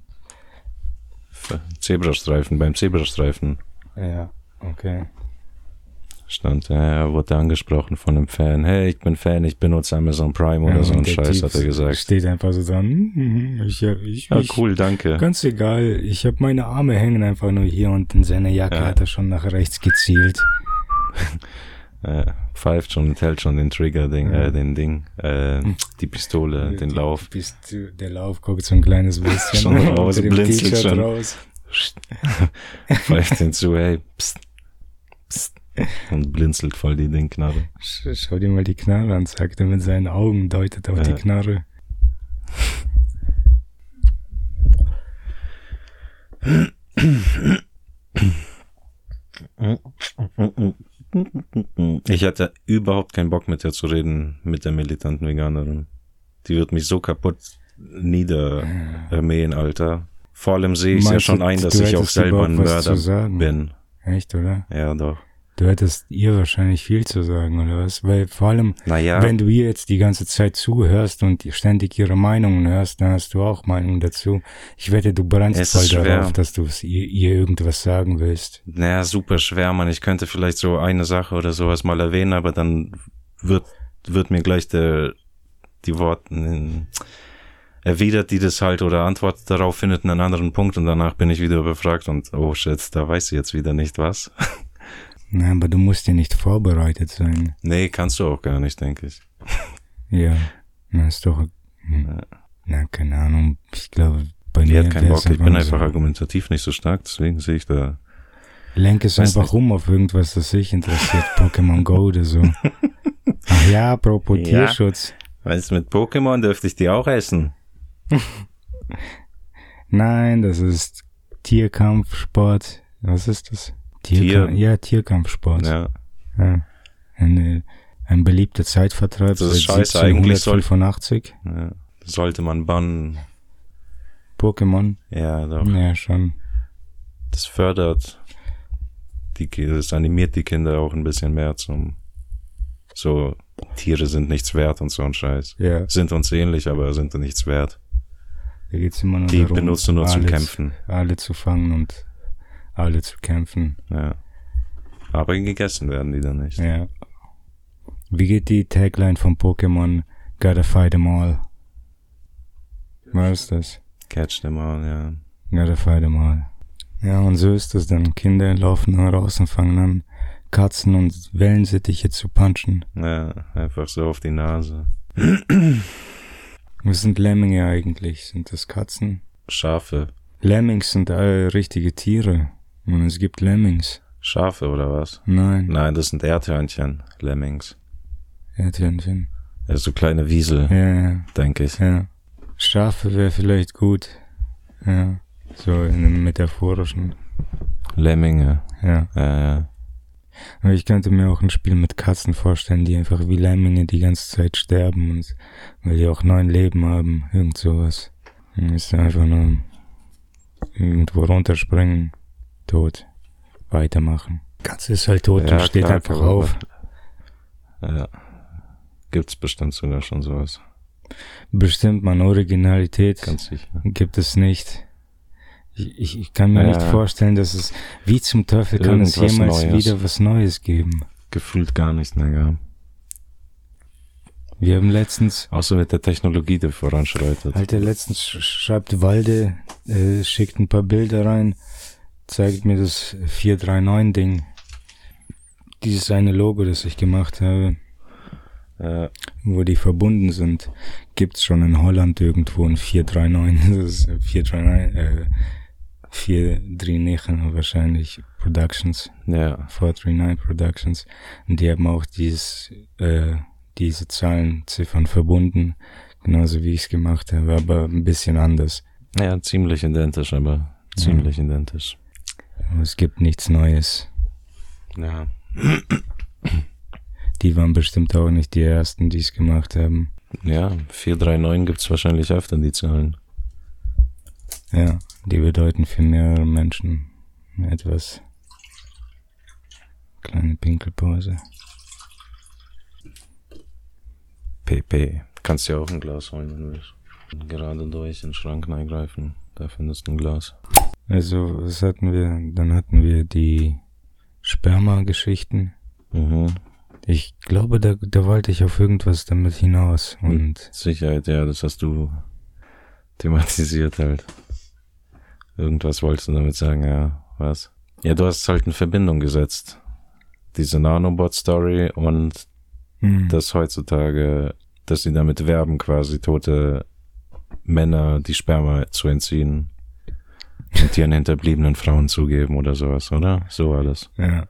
Zebrastreifen, beim Zebrastreifen Ja, okay. stand, ja, er wurde angesprochen von einem Fan. Hey, ich bin Fan, ich benutze Amazon Prime oder Ja, so ein und der Scheiß, Typ hat er gesagt. Steht einfach so dran. Mhm, ich, ich, Ja, ich, cool, danke. Ganz egal, ich habe meine Arme hängen einfach nur hier und in seiner Jacke Ja. hat er schon nach rechts gezielt. Äh, pfeift schon und hält schon den Trigger-Ding, Ja. äh, den Ding, äh, die Pistole, den Die- Lauf. Bis zu, der Lauf guckt so ein kleines bisschen Schon raus, unter dem blinzelt T-Shirt schon. raus. Pfeift den zu, hey, pst, pst, und blinzelt voll die Dingknarre. Sch- Schau dir mal die Knarre an, sagt er mit seinen Augen, deutet auf Ja. die Knarre. Ich hatte überhaupt keinen Bock mit der zu reden, mit der militanten Veganerin. Die wird mich so kaputt niedermähen, Alter. Vor allem sehe ich ja Meinst schon du, ein, dass du ich auch hättest selber ein überhaupt was zu Mörder sagen? bin. Echt, oder? Ja, doch. Du hättest ihr wahrscheinlich viel zu sagen, oder was? Weil vor allem, Naja, wenn du ihr jetzt die ganze Zeit zuhörst und ständig ihre Meinungen hörst, dann hast du auch Meinungen dazu. Ich wette, du brennst Es voll ist schwer. darauf, dass du es ihr, ihr irgendwas sagen willst. naja, super schwer, man. Ich könnte vielleicht so eine Sache oder sowas mal erwähnen, aber dann wird, wird mir gleich der, die Worte, erwidert die das halt oder antwortet darauf, findet einen anderen Punkt und danach bin ich wieder befragt und oh shit, da weiß sie jetzt wieder nicht was. Na, aber du musst ja nicht vorbereitet sein. Nee, kannst du auch gar nicht, denke ich. Ja, na ist doch, hm. na, keine Ahnung, ich glaube, bei Die mir hat keinen wär's Bock, ich bin so. einfach argumentativ nicht so stark, deswegen sehe ich da. Lenk es Weiß einfach nicht. um auf irgendwas, das dich interessiert, Pokémon Go oder so. Ach ja, apropos Ja. Tierschutz. Weißt du, mit Pokémon dürfte ich die auch essen. Nein, das ist Tierkampfsport. Was ist das? Tier- Ja, Tierkampfsport. Ja. Ja. Eine, ein beliebter Zeitvertreib Das ist seit scheiße, eigentlich soll- siebzehnhundertfünfundachtzig. ja. Sollte man bannen. Pokémon? Ja, doch. Ja, schon. Das fördert die Kinder, das animiert die Kinder auch ein bisschen mehr zum so, Tiere sind nichts wert und so ein Scheiß. Ja, Sind uns ähnlich, aber sind nichts wert. da geht's immer nur Die darum, benutzt du nur zum alle zu- Kämpfen. Alle zu fangen und alle zu kämpfen. Ja. Aber gegessen werden die dann nicht. Ja. Wie geht die Tagline von Pokémon? Gotta fight them all. Was ist das? Catch them all, ja. Gotta fight them all. Ja, und so ist es dann. Kinder laufen dann raus und fangen an, Katzen und Wellensittiche zu punchen. Ja, einfach so auf die Nase. Was sind Lemminge eigentlich? Sind das Katzen? Schafe. Lemmings sind äh, richtige Tiere. Und es gibt Lemmings. Schafe oder was? Nein. Nein, das sind Erdhörnchen. Lemmings. Erdhörnchen. Ja, so kleine Wiesel, Ja, ja, denke ich. ja. Schafe wäre vielleicht gut. Ja. So in einem metaphorischen. Lemminge. Ja. Ja, ja. Aber ich könnte mir auch ein Spiel mit Katzen vorstellen, die einfach wie Lemminge die ganze Zeit sterben und weil die auch neun Leben haben, irgend sowas. Dann ist einfach nur irgendwo runterspringen, tot, weitermachen. Katze ist halt tot Ja, und steht klar, einfach kann man auf. Ja. Gibt's bestimmt sogar schon sowas. Bestimmt, man, Originalität Ganz sicher. gibt es nicht. Ich, ich, ich kann mir Ja. nicht vorstellen, dass es, wie zum Teufel kann es Irgendwas jemals Neues. wieder was Neues geben. Gefühlt gar nicht mehr, ja. Wir haben letztens, Außer mit der Technologie, die voranschreitet. Alter, letztens sch- schreibt Walde, äh, schickt ein paar Bilder rein, zeigt mir das vier drei neun Ding. Dieses eine Logo, das ich gemacht habe. Ja. Wo die verbunden sind, gibt's schon in Holland irgendwo ein vier drei neun, das ist vier drei neun, äh, vier drei neun wahrscheinlich Productions, Ja. vier drei neun Productions, und die haben auch dieses, äh, diese Zahlenziffern verbunden, genauso wie ich es gemacht habe, aber ein bisschen anders. Ja, ziemlich identisch, aber ziemlich ja. identisch. Aber es gibt nichts Neues. Ja. Die waren bestimmt auch nicht die ersten, die es gemacht haben. Ja, vier drei neun gibt's wahrscheinlich öfter, die Zahlen. Ja, die bedeuten für mehrere Menschen etwas. Kleine Pinkelpause. P P. Kannst dir auch ein Glas holen, wenn du willst. Gerade durch in den Schrank reingreifen, da findest du ein Glas. Also, was hatten wir? Dann hatten wir die Sperma-Geschichten. Mhm. Ich glaube, da, da wollte ich auf irgendwas damit hinaus. Und Mit Sicherheit, ja, das hast du thematisiert halt. Irgendwas wolltest du damit sagen, ja, was? Ja, du hast es halt in Verbindung gesetzt. Diese Nanobot-Story und hm. das heutzutage, dass sie damit werben, quasi tote Männer die Sperma zu entziehen und ihren hinterbliebenen Frauen zugeben oder sowas, oder? So war das. Ja.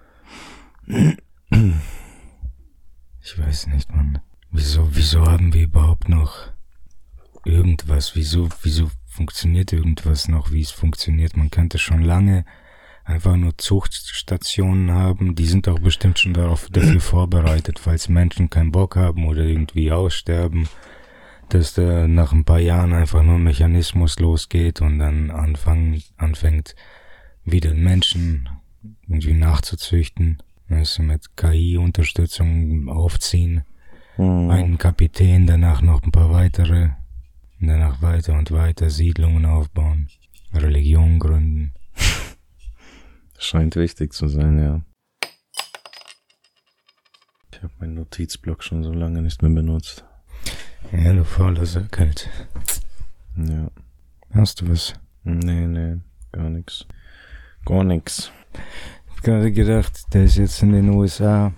Ich weiß nicht, Mann. Wieso, wieso haben wir überhaupt noch irgendwas? Wieso, wieso funktioniert irgendwas noch, wie es funktioniert? Man könnte schon lange einfach nur Zuchtstationen haben. Die sind auch bestimmt schon darauf, dafür vorbereitet, falls Menschen keinen Bock haben oder irgendwie aussterben, dass da nach ein paar Jahren einfach nur ein Mechanismus losgeht und dann anfangen, anfängt, wieder Menschen irgendwie nachzuzüchten. Weißt du, mit K I-Unterstützung aufziehen. Mhm. Einen Kapitän, danach noch ein paar weitere. Und danach weiter und weiter Siedlungen aufbauen. Religion gründen. Scheint wichtig zu sein, ja. Ich habe meinen Notizblock schon so lange nicht mehr benutzt. Ja, du fauler Sack halt. Ja. Hast du was? Nee, nee, gar nix. Gar nix. Gerade gedacht, der ist jetzt in den U S A,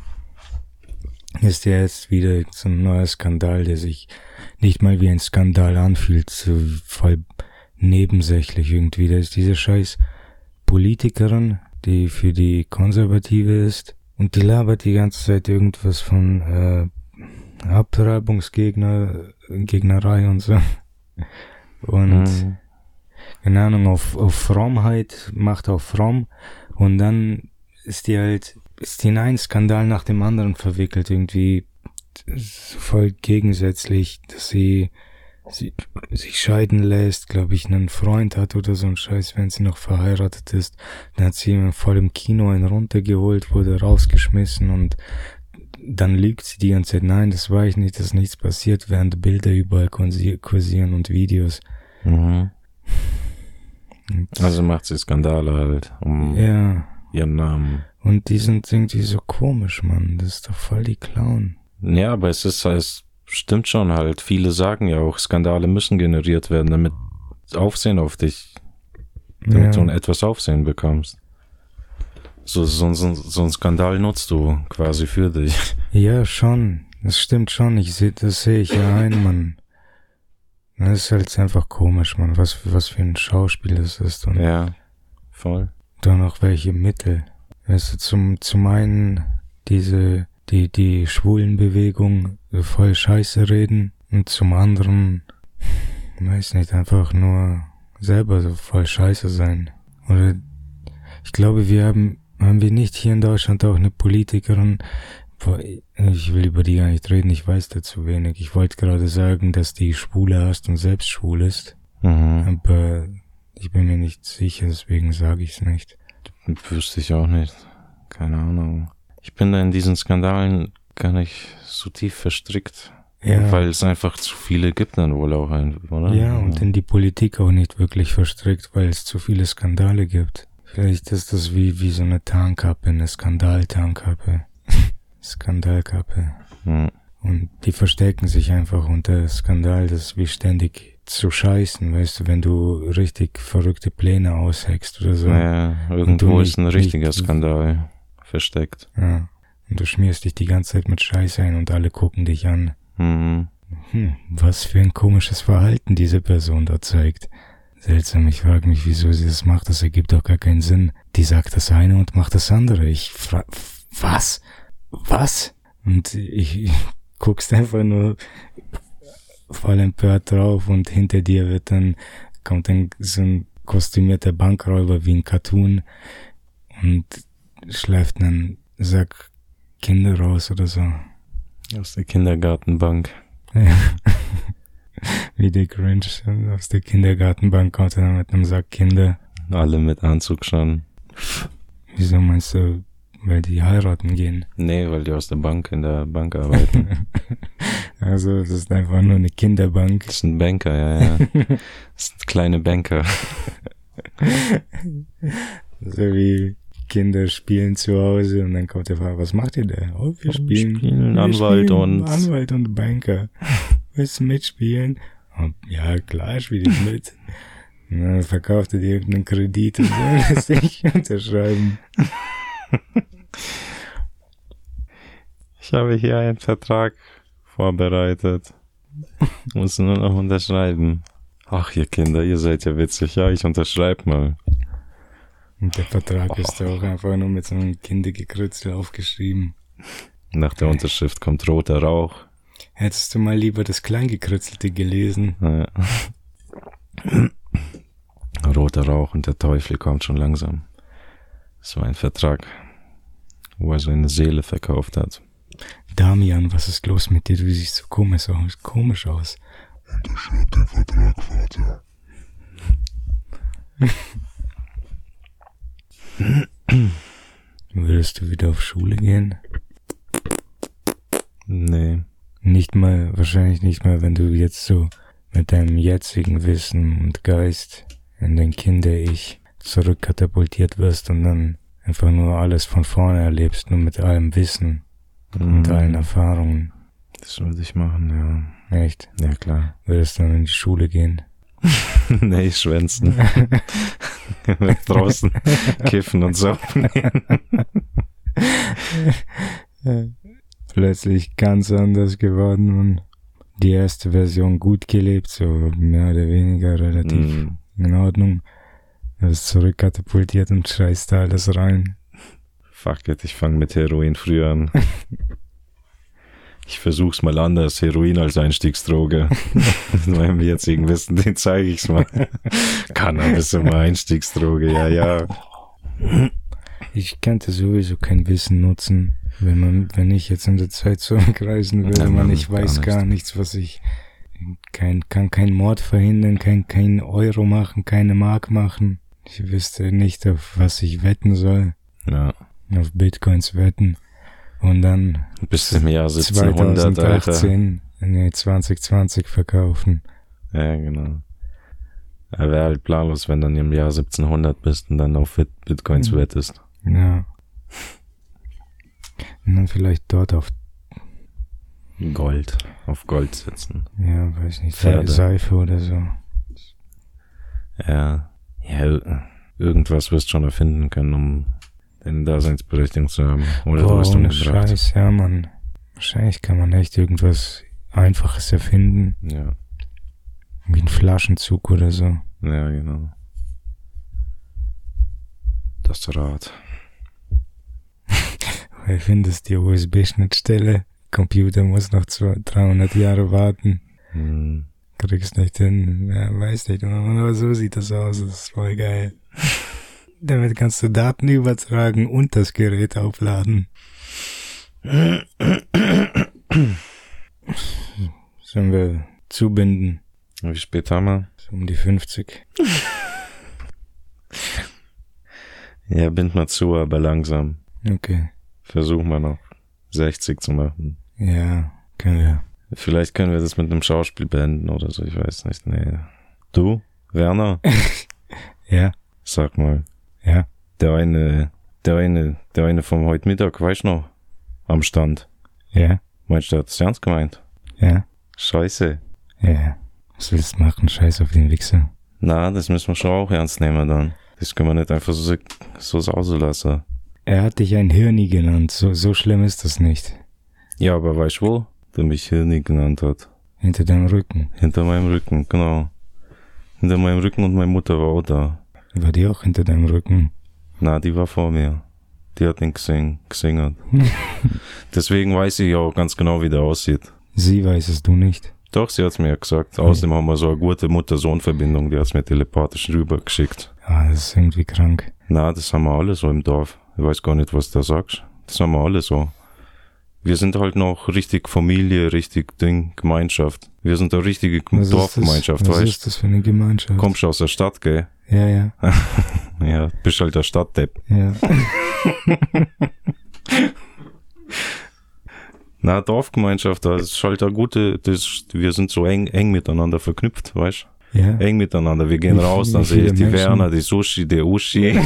ist ja jetzt wieder so ein neuer Skandal, der sich nicht mal wie ein Skandal anfühlt, so voll nebensächlich irgendwie. Da ist diese scheiß Politikerin, die für die Konservative ist, und die labert die ganze Zeit irgendwas von äh, Abtreibungsgegner, Gegnerei und so. Und mhm. keine Ahnung, auf, auf Frommheit, macht auf fromm, und dann ist die halt, ist die in einen Skandal nach dem anderen verwickelt, irgendwie voll gegensätzlich, dass sie, sie sich scheiden lässt, glaube ich, einen Freund hat oder so ein Scheiß, wenn sie noch verheiratet ist. Dann hat sie voll im Kino einen runtergeholt, wurde rausgeschmissen, und dann lügt sie die ganze Zeit, nein, das war ich nicht, dass nichts passiert, während Bilder überall kursieren und Videos. Mhm. Und also macht sie Skandale halt, um ja. ihren Namen. Und die sind irgendwie so komisch, Mann. Das ist doch voll die Clown. Ja, aber es ist, es stimmt schon halt. Viele sagen ja auch, Skandale müssen generiert werden, damit Aufsehen auf dich, damit ja. du etwas Aufsehen bekommst. So, so, so, so ein Skandal nutzt du quasi für dich. Ja, schon. Das stimmt schon. Ich seh, das sehe ich ja ein, Mann. Das ist halt einfach komisch, Mann. Was, was für ein Schauspiel das ist. Und ja, voll. Dann noch welche Mittel. Weißt du, zum, zum einen diese, die, die Schwulenbewegung voll Scheiße reden, und zum anderen, weiß nicht, einfach nur selber so voll Scheiße sein. Oder, ich glaube, wir haben, haben wir nicht hier in Deutschland auch eine Politikerin, ich will über die gar nicht reden, ich weiß dazu wenig. Ich wollte gerade sagen, dass die Schwule hasst und selbst schwul ist. Mhm. Aber ich bin mir nicht sicher, deswegen sage ich es nicht. Wüsste ich auch nicht. Keine Ahnung. Ich bin da in diesen Skandalen gar nicht so tief verstrickt. Ja. Weil es einfach zu viele gibt dann wohl auch, oder? Ja, und in die Politik auch nicht wirklich verstrickt, weil es zu viele Skandale gibt. Vielleicht ist das wie, wie so eine Tarnkappe, eine Skandal-Tarnkappe. Skandalkappe. Hm. Und die verstecken sich einfach unter Skandal, das ist wie ständig zu scheißen, weißt du, wenn du richtig verrückte Pläne ausheckst oder so. Ja, irgendwo ist ein richtiger nicht, Skandal versteckt. Ja. und du schmierst dich die ganze Zeit mit Scheiß ein und alle gucken dich an. Mhm. Hm, was für ein komisches Verhalten diese Person da zeigt. Seltsam, ich frage mich, wieso sie das macht, das ergibt doch gar keinen Sinn. Die sagt das eine und macht das andere. Ich frage, was? Was? Und ich, ich guckst einfach nur voll empört drauf und hinter dir wird dann, kommt dann so ein kostümierter Bankräuber wie ein Cartoon und schleift einen Sack Kinder raus oder so. Aus der Kindergartenbank. Ja. Wie der Grinch aus der Kindergartenbank kommt er dann mit einem Sack Kinder. Alle mit Anzug schon. Wieso meinst du, weil die heiraten gehen? Nee, weil die aus der Bank in der Bank arbeiten. Also das ist einfach nur eine Kinderbank. Das ist ein Banker, ja, ja. Das sind kleine Banker. So wie Kinder spielen zu Hause und dann kommt der Frage, was macht ihr da? Oh, wir spielen, spielen wir Anwalt spielen und Anwalt und Banker. Willst du mitspielen? Und, ja, klar spiele ich mit. Und dann verkauft er dir irgendeinen Kredit und so lässt dich unterschreiben. Ich habe hier einen Vertrag vorbereitet. Muss nur noch unterschreiben. Ach, ihr Kinder, ihr seid ja witzig. Ja, ich unterschreibe mal. Und der Vertrag oh. ist auch einfach nur mit so einem Kindergekritzel aufgeschrieben. Nach der Unterschrift kommt roter Rauch. Hättest du mal lieber das Kleingekritzelte gelesen? Ja. Roter Rauch und der Teufel kommt schon langsam. Das war ein Vertrag, wo er seine Seele verkauft hat. Damian, was ist los mit dir? Du siehst so komisch aus. Komisch aus. Unterschreib den Vertrag, Vater. Würdest du wieder auf Schule gehen? Nee. Nicht mal, wahrscheinlich nicht mal, wenn du jetzt so mit deinem jetzigen Wissen und Geist in dein Kinder-Ich zurückkatapultiert wirst und dann einfach nur alles von vorne erlebst, nur mit allem Wissen mhm. und allen Erfahrungen. Das würde ich machen, ja. Echt? Ja, klar. Würdest du dann in die Schule gehen? Nee, schwänzen. Draußen kiffen und saufen. Plötzlich ganz anders geworden und die erste Version gut gelebt, so mehr oder weniger relativ mm. in Ordnung. Du bist zurückkatapultiert und scheißt da alles rein. Fuck it, ich fange mit Heroin früher an. Ich versuch's mal anders, Heroin als Einstiegsdroge. Mit meinem jetzigen Wissen, den zeige ich's mal. Cannabis immer Einstiegsdroge, ja, ja. Ich könnte sowieso kein Wissen nutzen, wenn man, wenn ich jetzt in der Zeit zurückreisen würde, ja, man, ich weiß gar, gar nichts, was ich, kein, kann kein Mord verhindern, kein, kein Euro machen, keine Mark machen. Ich wüsste nicht, auf was ich wetten soll. Ja. Auf Bitcoins wetten. Und dann bis im Jahr siebzehnhundert, zweitausendachtzehn, Alter. Nee, zwanzig zwanzig verkaufen. Ja, genau. Er wäre halt planlos, wenn dann im Jahr siebzehnhundert bist und dann auf Bitcoins mhm. wettest. Ja. Und dann vielleicht dort auf Gold, auf Gold setzen. Ja, weiß nicht, Pferde. Seife oder so. Ja, ja, irgendwas wirst du schon erfinden können, um eine Daseinsberechtigung zu haben. Oder Boah, du hast ohne umgebracht. Scheiß, ja, Mann. Wahrscheinlich kann man echt irgendwas Einfaches erfinden. Ja. Wie ein Flaschenzug oder so. Ja, genau. Das Rad. Weil findest die U S B-Schnittstelle. Computer muss noch dreihundert Jahre warten. Hm. Kriegst nicht hin. Ja, weiß nicht. Aber so sieht das aus. Das ist voll geil. Damit kannst du Daten übertragen und das Gerät aufladen. Sollen wir zubinden? Wie spät haben wir? So um die fünfzig. Ja, bind mal zu, aber langsam. Okay. Versuchen wir noch sechzig zu machen. Ja, können wir. Vielleicht können wir das mit einem Schauspiel beenden oder so, ich weiß nicht. Nee. Du, Werner? Ja. Sag mal. Ja. Der eine, der eine, der eine vom heute Mittag, weißt du noch? Am Stand. Ja. Meinst du, der hat das ernst gemeint? Ja. Scheiße. Ja. Was willst du machen? Scheiß auf den Wichser. Na, das müssen wir schon auch ernst nehmen dann. Das können wir nicht einfach so, so sausen lassen. Er hat dich ein Hirni genannt, so, so schlimm ist das nicht. Ja, aber weißt du wo? Der mich Hirni genannt hat. Hinter deinem Rücken. Hinter meinem Rücken, genau. Hinter meinem Rücken und meine Mutter war auch da. War die auch hinter deinem Rücken? Na, die war vor mir. Die hat ihn gesehen, gesungen. Deswegen weiß ich auch ganz genau, wie der aussieht. Sie weiß es, du nicht. Doch, sie hat's mir gesagt. Außerdem haben wir so eine gute Mutter-Sohn-Verbindung, die hat's mir telepathisch rübergeschickt. Ah, das ist irgendwie krank. Na, das haben wir alle so im Dorf. Ich weiß gar nicht, was du da sagst. Das haben wir alle so. Wir sind halt noch richtig Familie, richtig Ding, Gemeinschaft. Wir sind eine richtige Was Dorfgemeinschaft, ist das? weißt du? Was ist das für eine Gemeinschaft? Kommst du aus der Stadt, gell? Ja, ja. Ja, bist halt der Stadtdepp. Ja. Na, Dorfgemeinschaft, das ist halt eine gute, das, wir sind so eng, eng miteinander verknüpft, weißt du? Ja. Eng miteinander. Wir gehen Wie raus, viele- dann wie sehe ich viele die Menschen? Werner, die Sushi, der Uschi,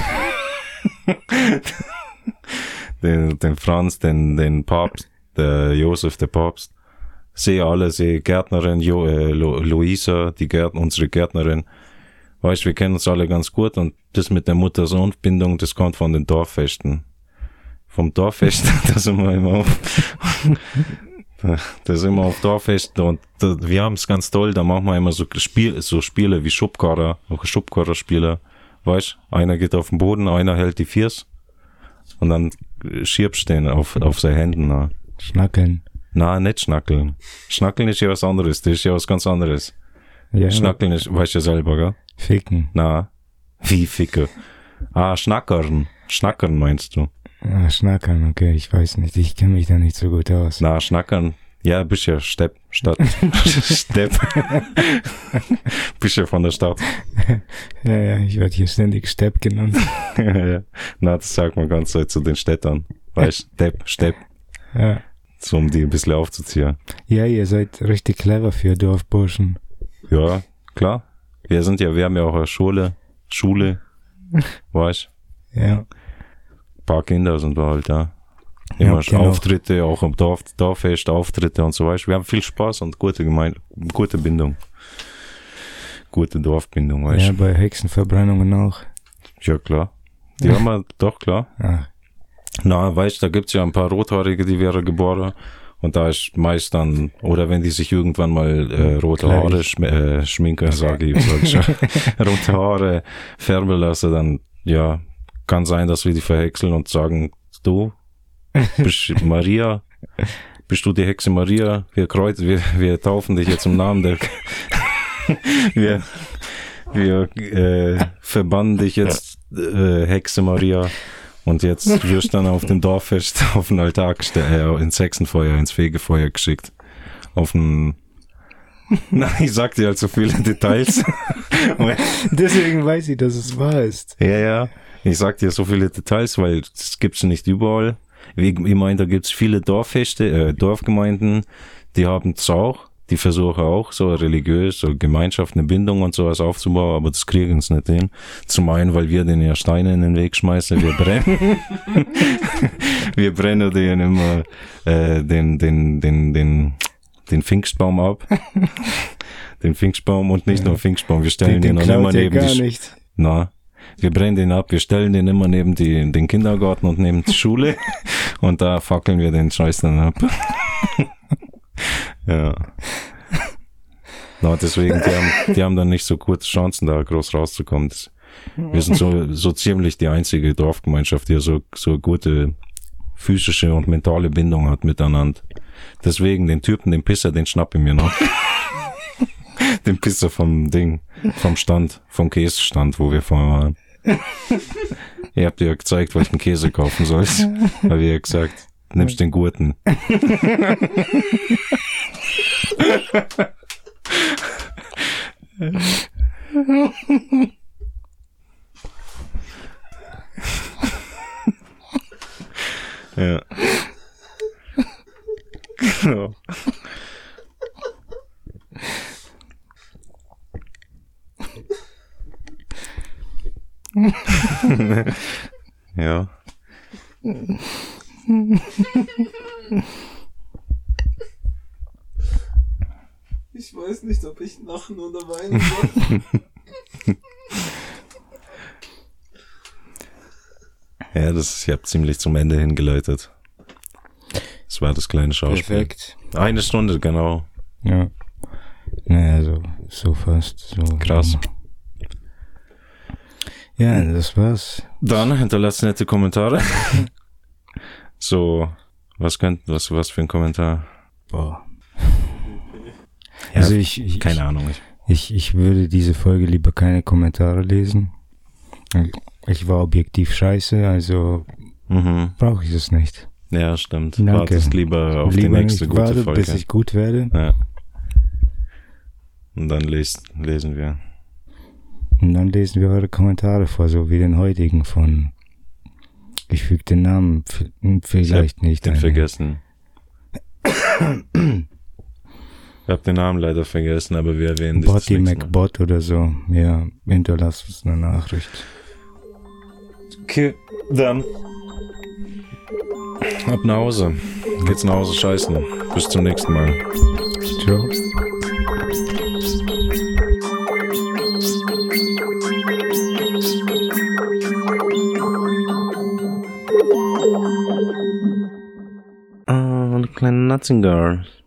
den, den Franz, den, den Papst, der Josef, der Papst. Sehe alle, sehe Gärtnerin, jo, äh, Lu- Luisa, die Gärtn, unsere Gärtnerin. Weißt, wir kennen uns alle ganz gut und das mit der Mutter-Sohn-Bindung, das kommt von den Dorffesten. Vom Dorffest, da sind wir immer auf, da, da sind wir auf Dorffesten und da, wir haben es ganz toll, da machen wir immer so Spiel, so Spiele wie Schubkarrer, Schubkarrer-Spiele. Weißt, einer geht auf den Boden, einer hält die Viers und dann schiebst du den auf, auf seine Hände. Na. Schnackeln. Na, nicht schnackeln. Schnackeln ist ja was anderes, das ist ja was ganz anderes. Ja. Schnackeln ist, weißt du ja selber, gell? Ficken. Na, wie Ficke. Ah, Schnackern. Schnackern meinst du? Ah, Schnackern, okay, ich weiß nicht. Ich kenne mich da nicht so gut aus. Na, Schnackern. Ja, bist ja Stepp, Stadt. Stepp. Bist ja von der Stadt. Ja, ja, ich werde hier ständig Stepp genannt. Ja. Na, das sagt man ganz Zeit zu den Städtern. Weißt, Stepp, Stepp. Ja. So, um die ein bisschen aufzuziehen. Ja, ihr seid richtig clever für Dorfburschen. Ja, klar. Wir sind ja, wir haben ja auch eine Schule, Schule, weißt, Ja. ein paar Kinder sind wir halt, ja. Immer habt ihr noch- Auftritte, auch im Dorf, Dorffest, Auftritte und so weiter. Wir haben viel Spaß und gute Gemeinde, gute Bindung. Gute Dorfbindung, weißt Ja, du. bei Hexenverbrennungen auch. Ja, klar. Die haben wir, doch, klar. Ach, Na, weißt, da gibt's ja ein paar Rothaarige, die wäre geboren. Und da ist meist dann, oder wenn die sich irgendwann mal äh, rote Klar, Haare ich- schm äh, schminken, sage ich, sag ich schon, rote Haare färben lassen, dann, ja, kann sein, dass wir die verhexeln und sagen, du, bist Maria, bist du die Hexe Maria? Wir kreuzen, wir, wir taufen dich jetzt im Namen der, wir, wir äh, verbannen dich jetzt, äh, Hexe Maria. Und jetzt wirst du dann auf dem Dorffest auf den Altar gestellt, äh, ins Hexenfeuer, ins Fegefeuer geschickt. Auf den, na, ich sag dir halt so viele Details. deswegen weiß ich, dass es wahr ist. Ja, ja. Ich sag dir so viele Details, weil das gibt's nicht überall. Wie ich meine, da gibt's viele Dorffeste, äh, Dorfgemeinden, die haben es auch. Die versuchen auch, so religiös, so Gemeinschaft, eine Bindung und sowas aufzubauen, aber das kriegen sie nicht hin. Zum einen, weil wir denen ja Steine in den Weg schmeißen, wir brennen. Wir brennen denen immer äh, den, den, den, den, den Pfingstbaum ab. Den Pfingstbaum und nicht Ja. nur Pfingstbaum, wir stellen Den, den, den dann immer klaut ihr neben gar die Sch- nicht. Na, wir brennen den ab, wir stellen den immer neben die, den Kindergarten und neben die Schule und da fackeln wir den Scheiß dann ab. Ja. Na, deswegen, die haben, die haben dann nicht so gute Chancen, da groß rauszukommen. Das, wir sind so, so ziemlich die einzige Dorfgemeinschaft, die so, so gute physische und mentale Bindung hat miteinander. Deswegen, den Typen, den Pisser, den schnapp ich mir noch. Den Pisser vom Ding, vom Stand, vom Käsestand, wo wir vorher waren. Ihr habt ja gezeigt, welchen Käse kaufen sollst. Habe ich ja gesagt, nimmst den guten. Ja. Genau. Ja. Ich weiß nicht, ob ich lachen oder weinen soll. Ja, das, ich habe ziemlich zum Ende hingeleitet. Das war das kleine Schauspiel. Perfekt. Eine Stunde, genau. Ja. Naja, so, so fast. So. Krass. Ja, das war's. Dann hinterlasst nette Kommentare. So, was könnt, was, was für ein Kommentar? Boah. Ja, Also ich, ich keine Ahnung. Ich, Ich, ich würde diese Folge lieber keine Kommentare lesen. Ich war objektiv scheiße, also mhm. brauche ich es nicht. Ja, stimmt. Danke. Wartest lieber auf lieber die nächste nicht gute warte, Folge. bis ich gut werde. Ja. Und dann lest, lesen wir. Und dann lesen wir eure Kommentare vor, so wie den heutigen von... Ich füge den Namen vielleicht ich hab nicht den ein. vergessen. Ich habe den Namen leider vergessen, aber wir erwähnen dich das Botty nächste Mal. McBot oder so. Ja, hinterlasst uns eine Nachricht. Okay, dann ab nach Hause. Geht's nach Hause scheißen. Bis zum nächsten Mal. Ciao. Ah, eine kleine Nutzinger.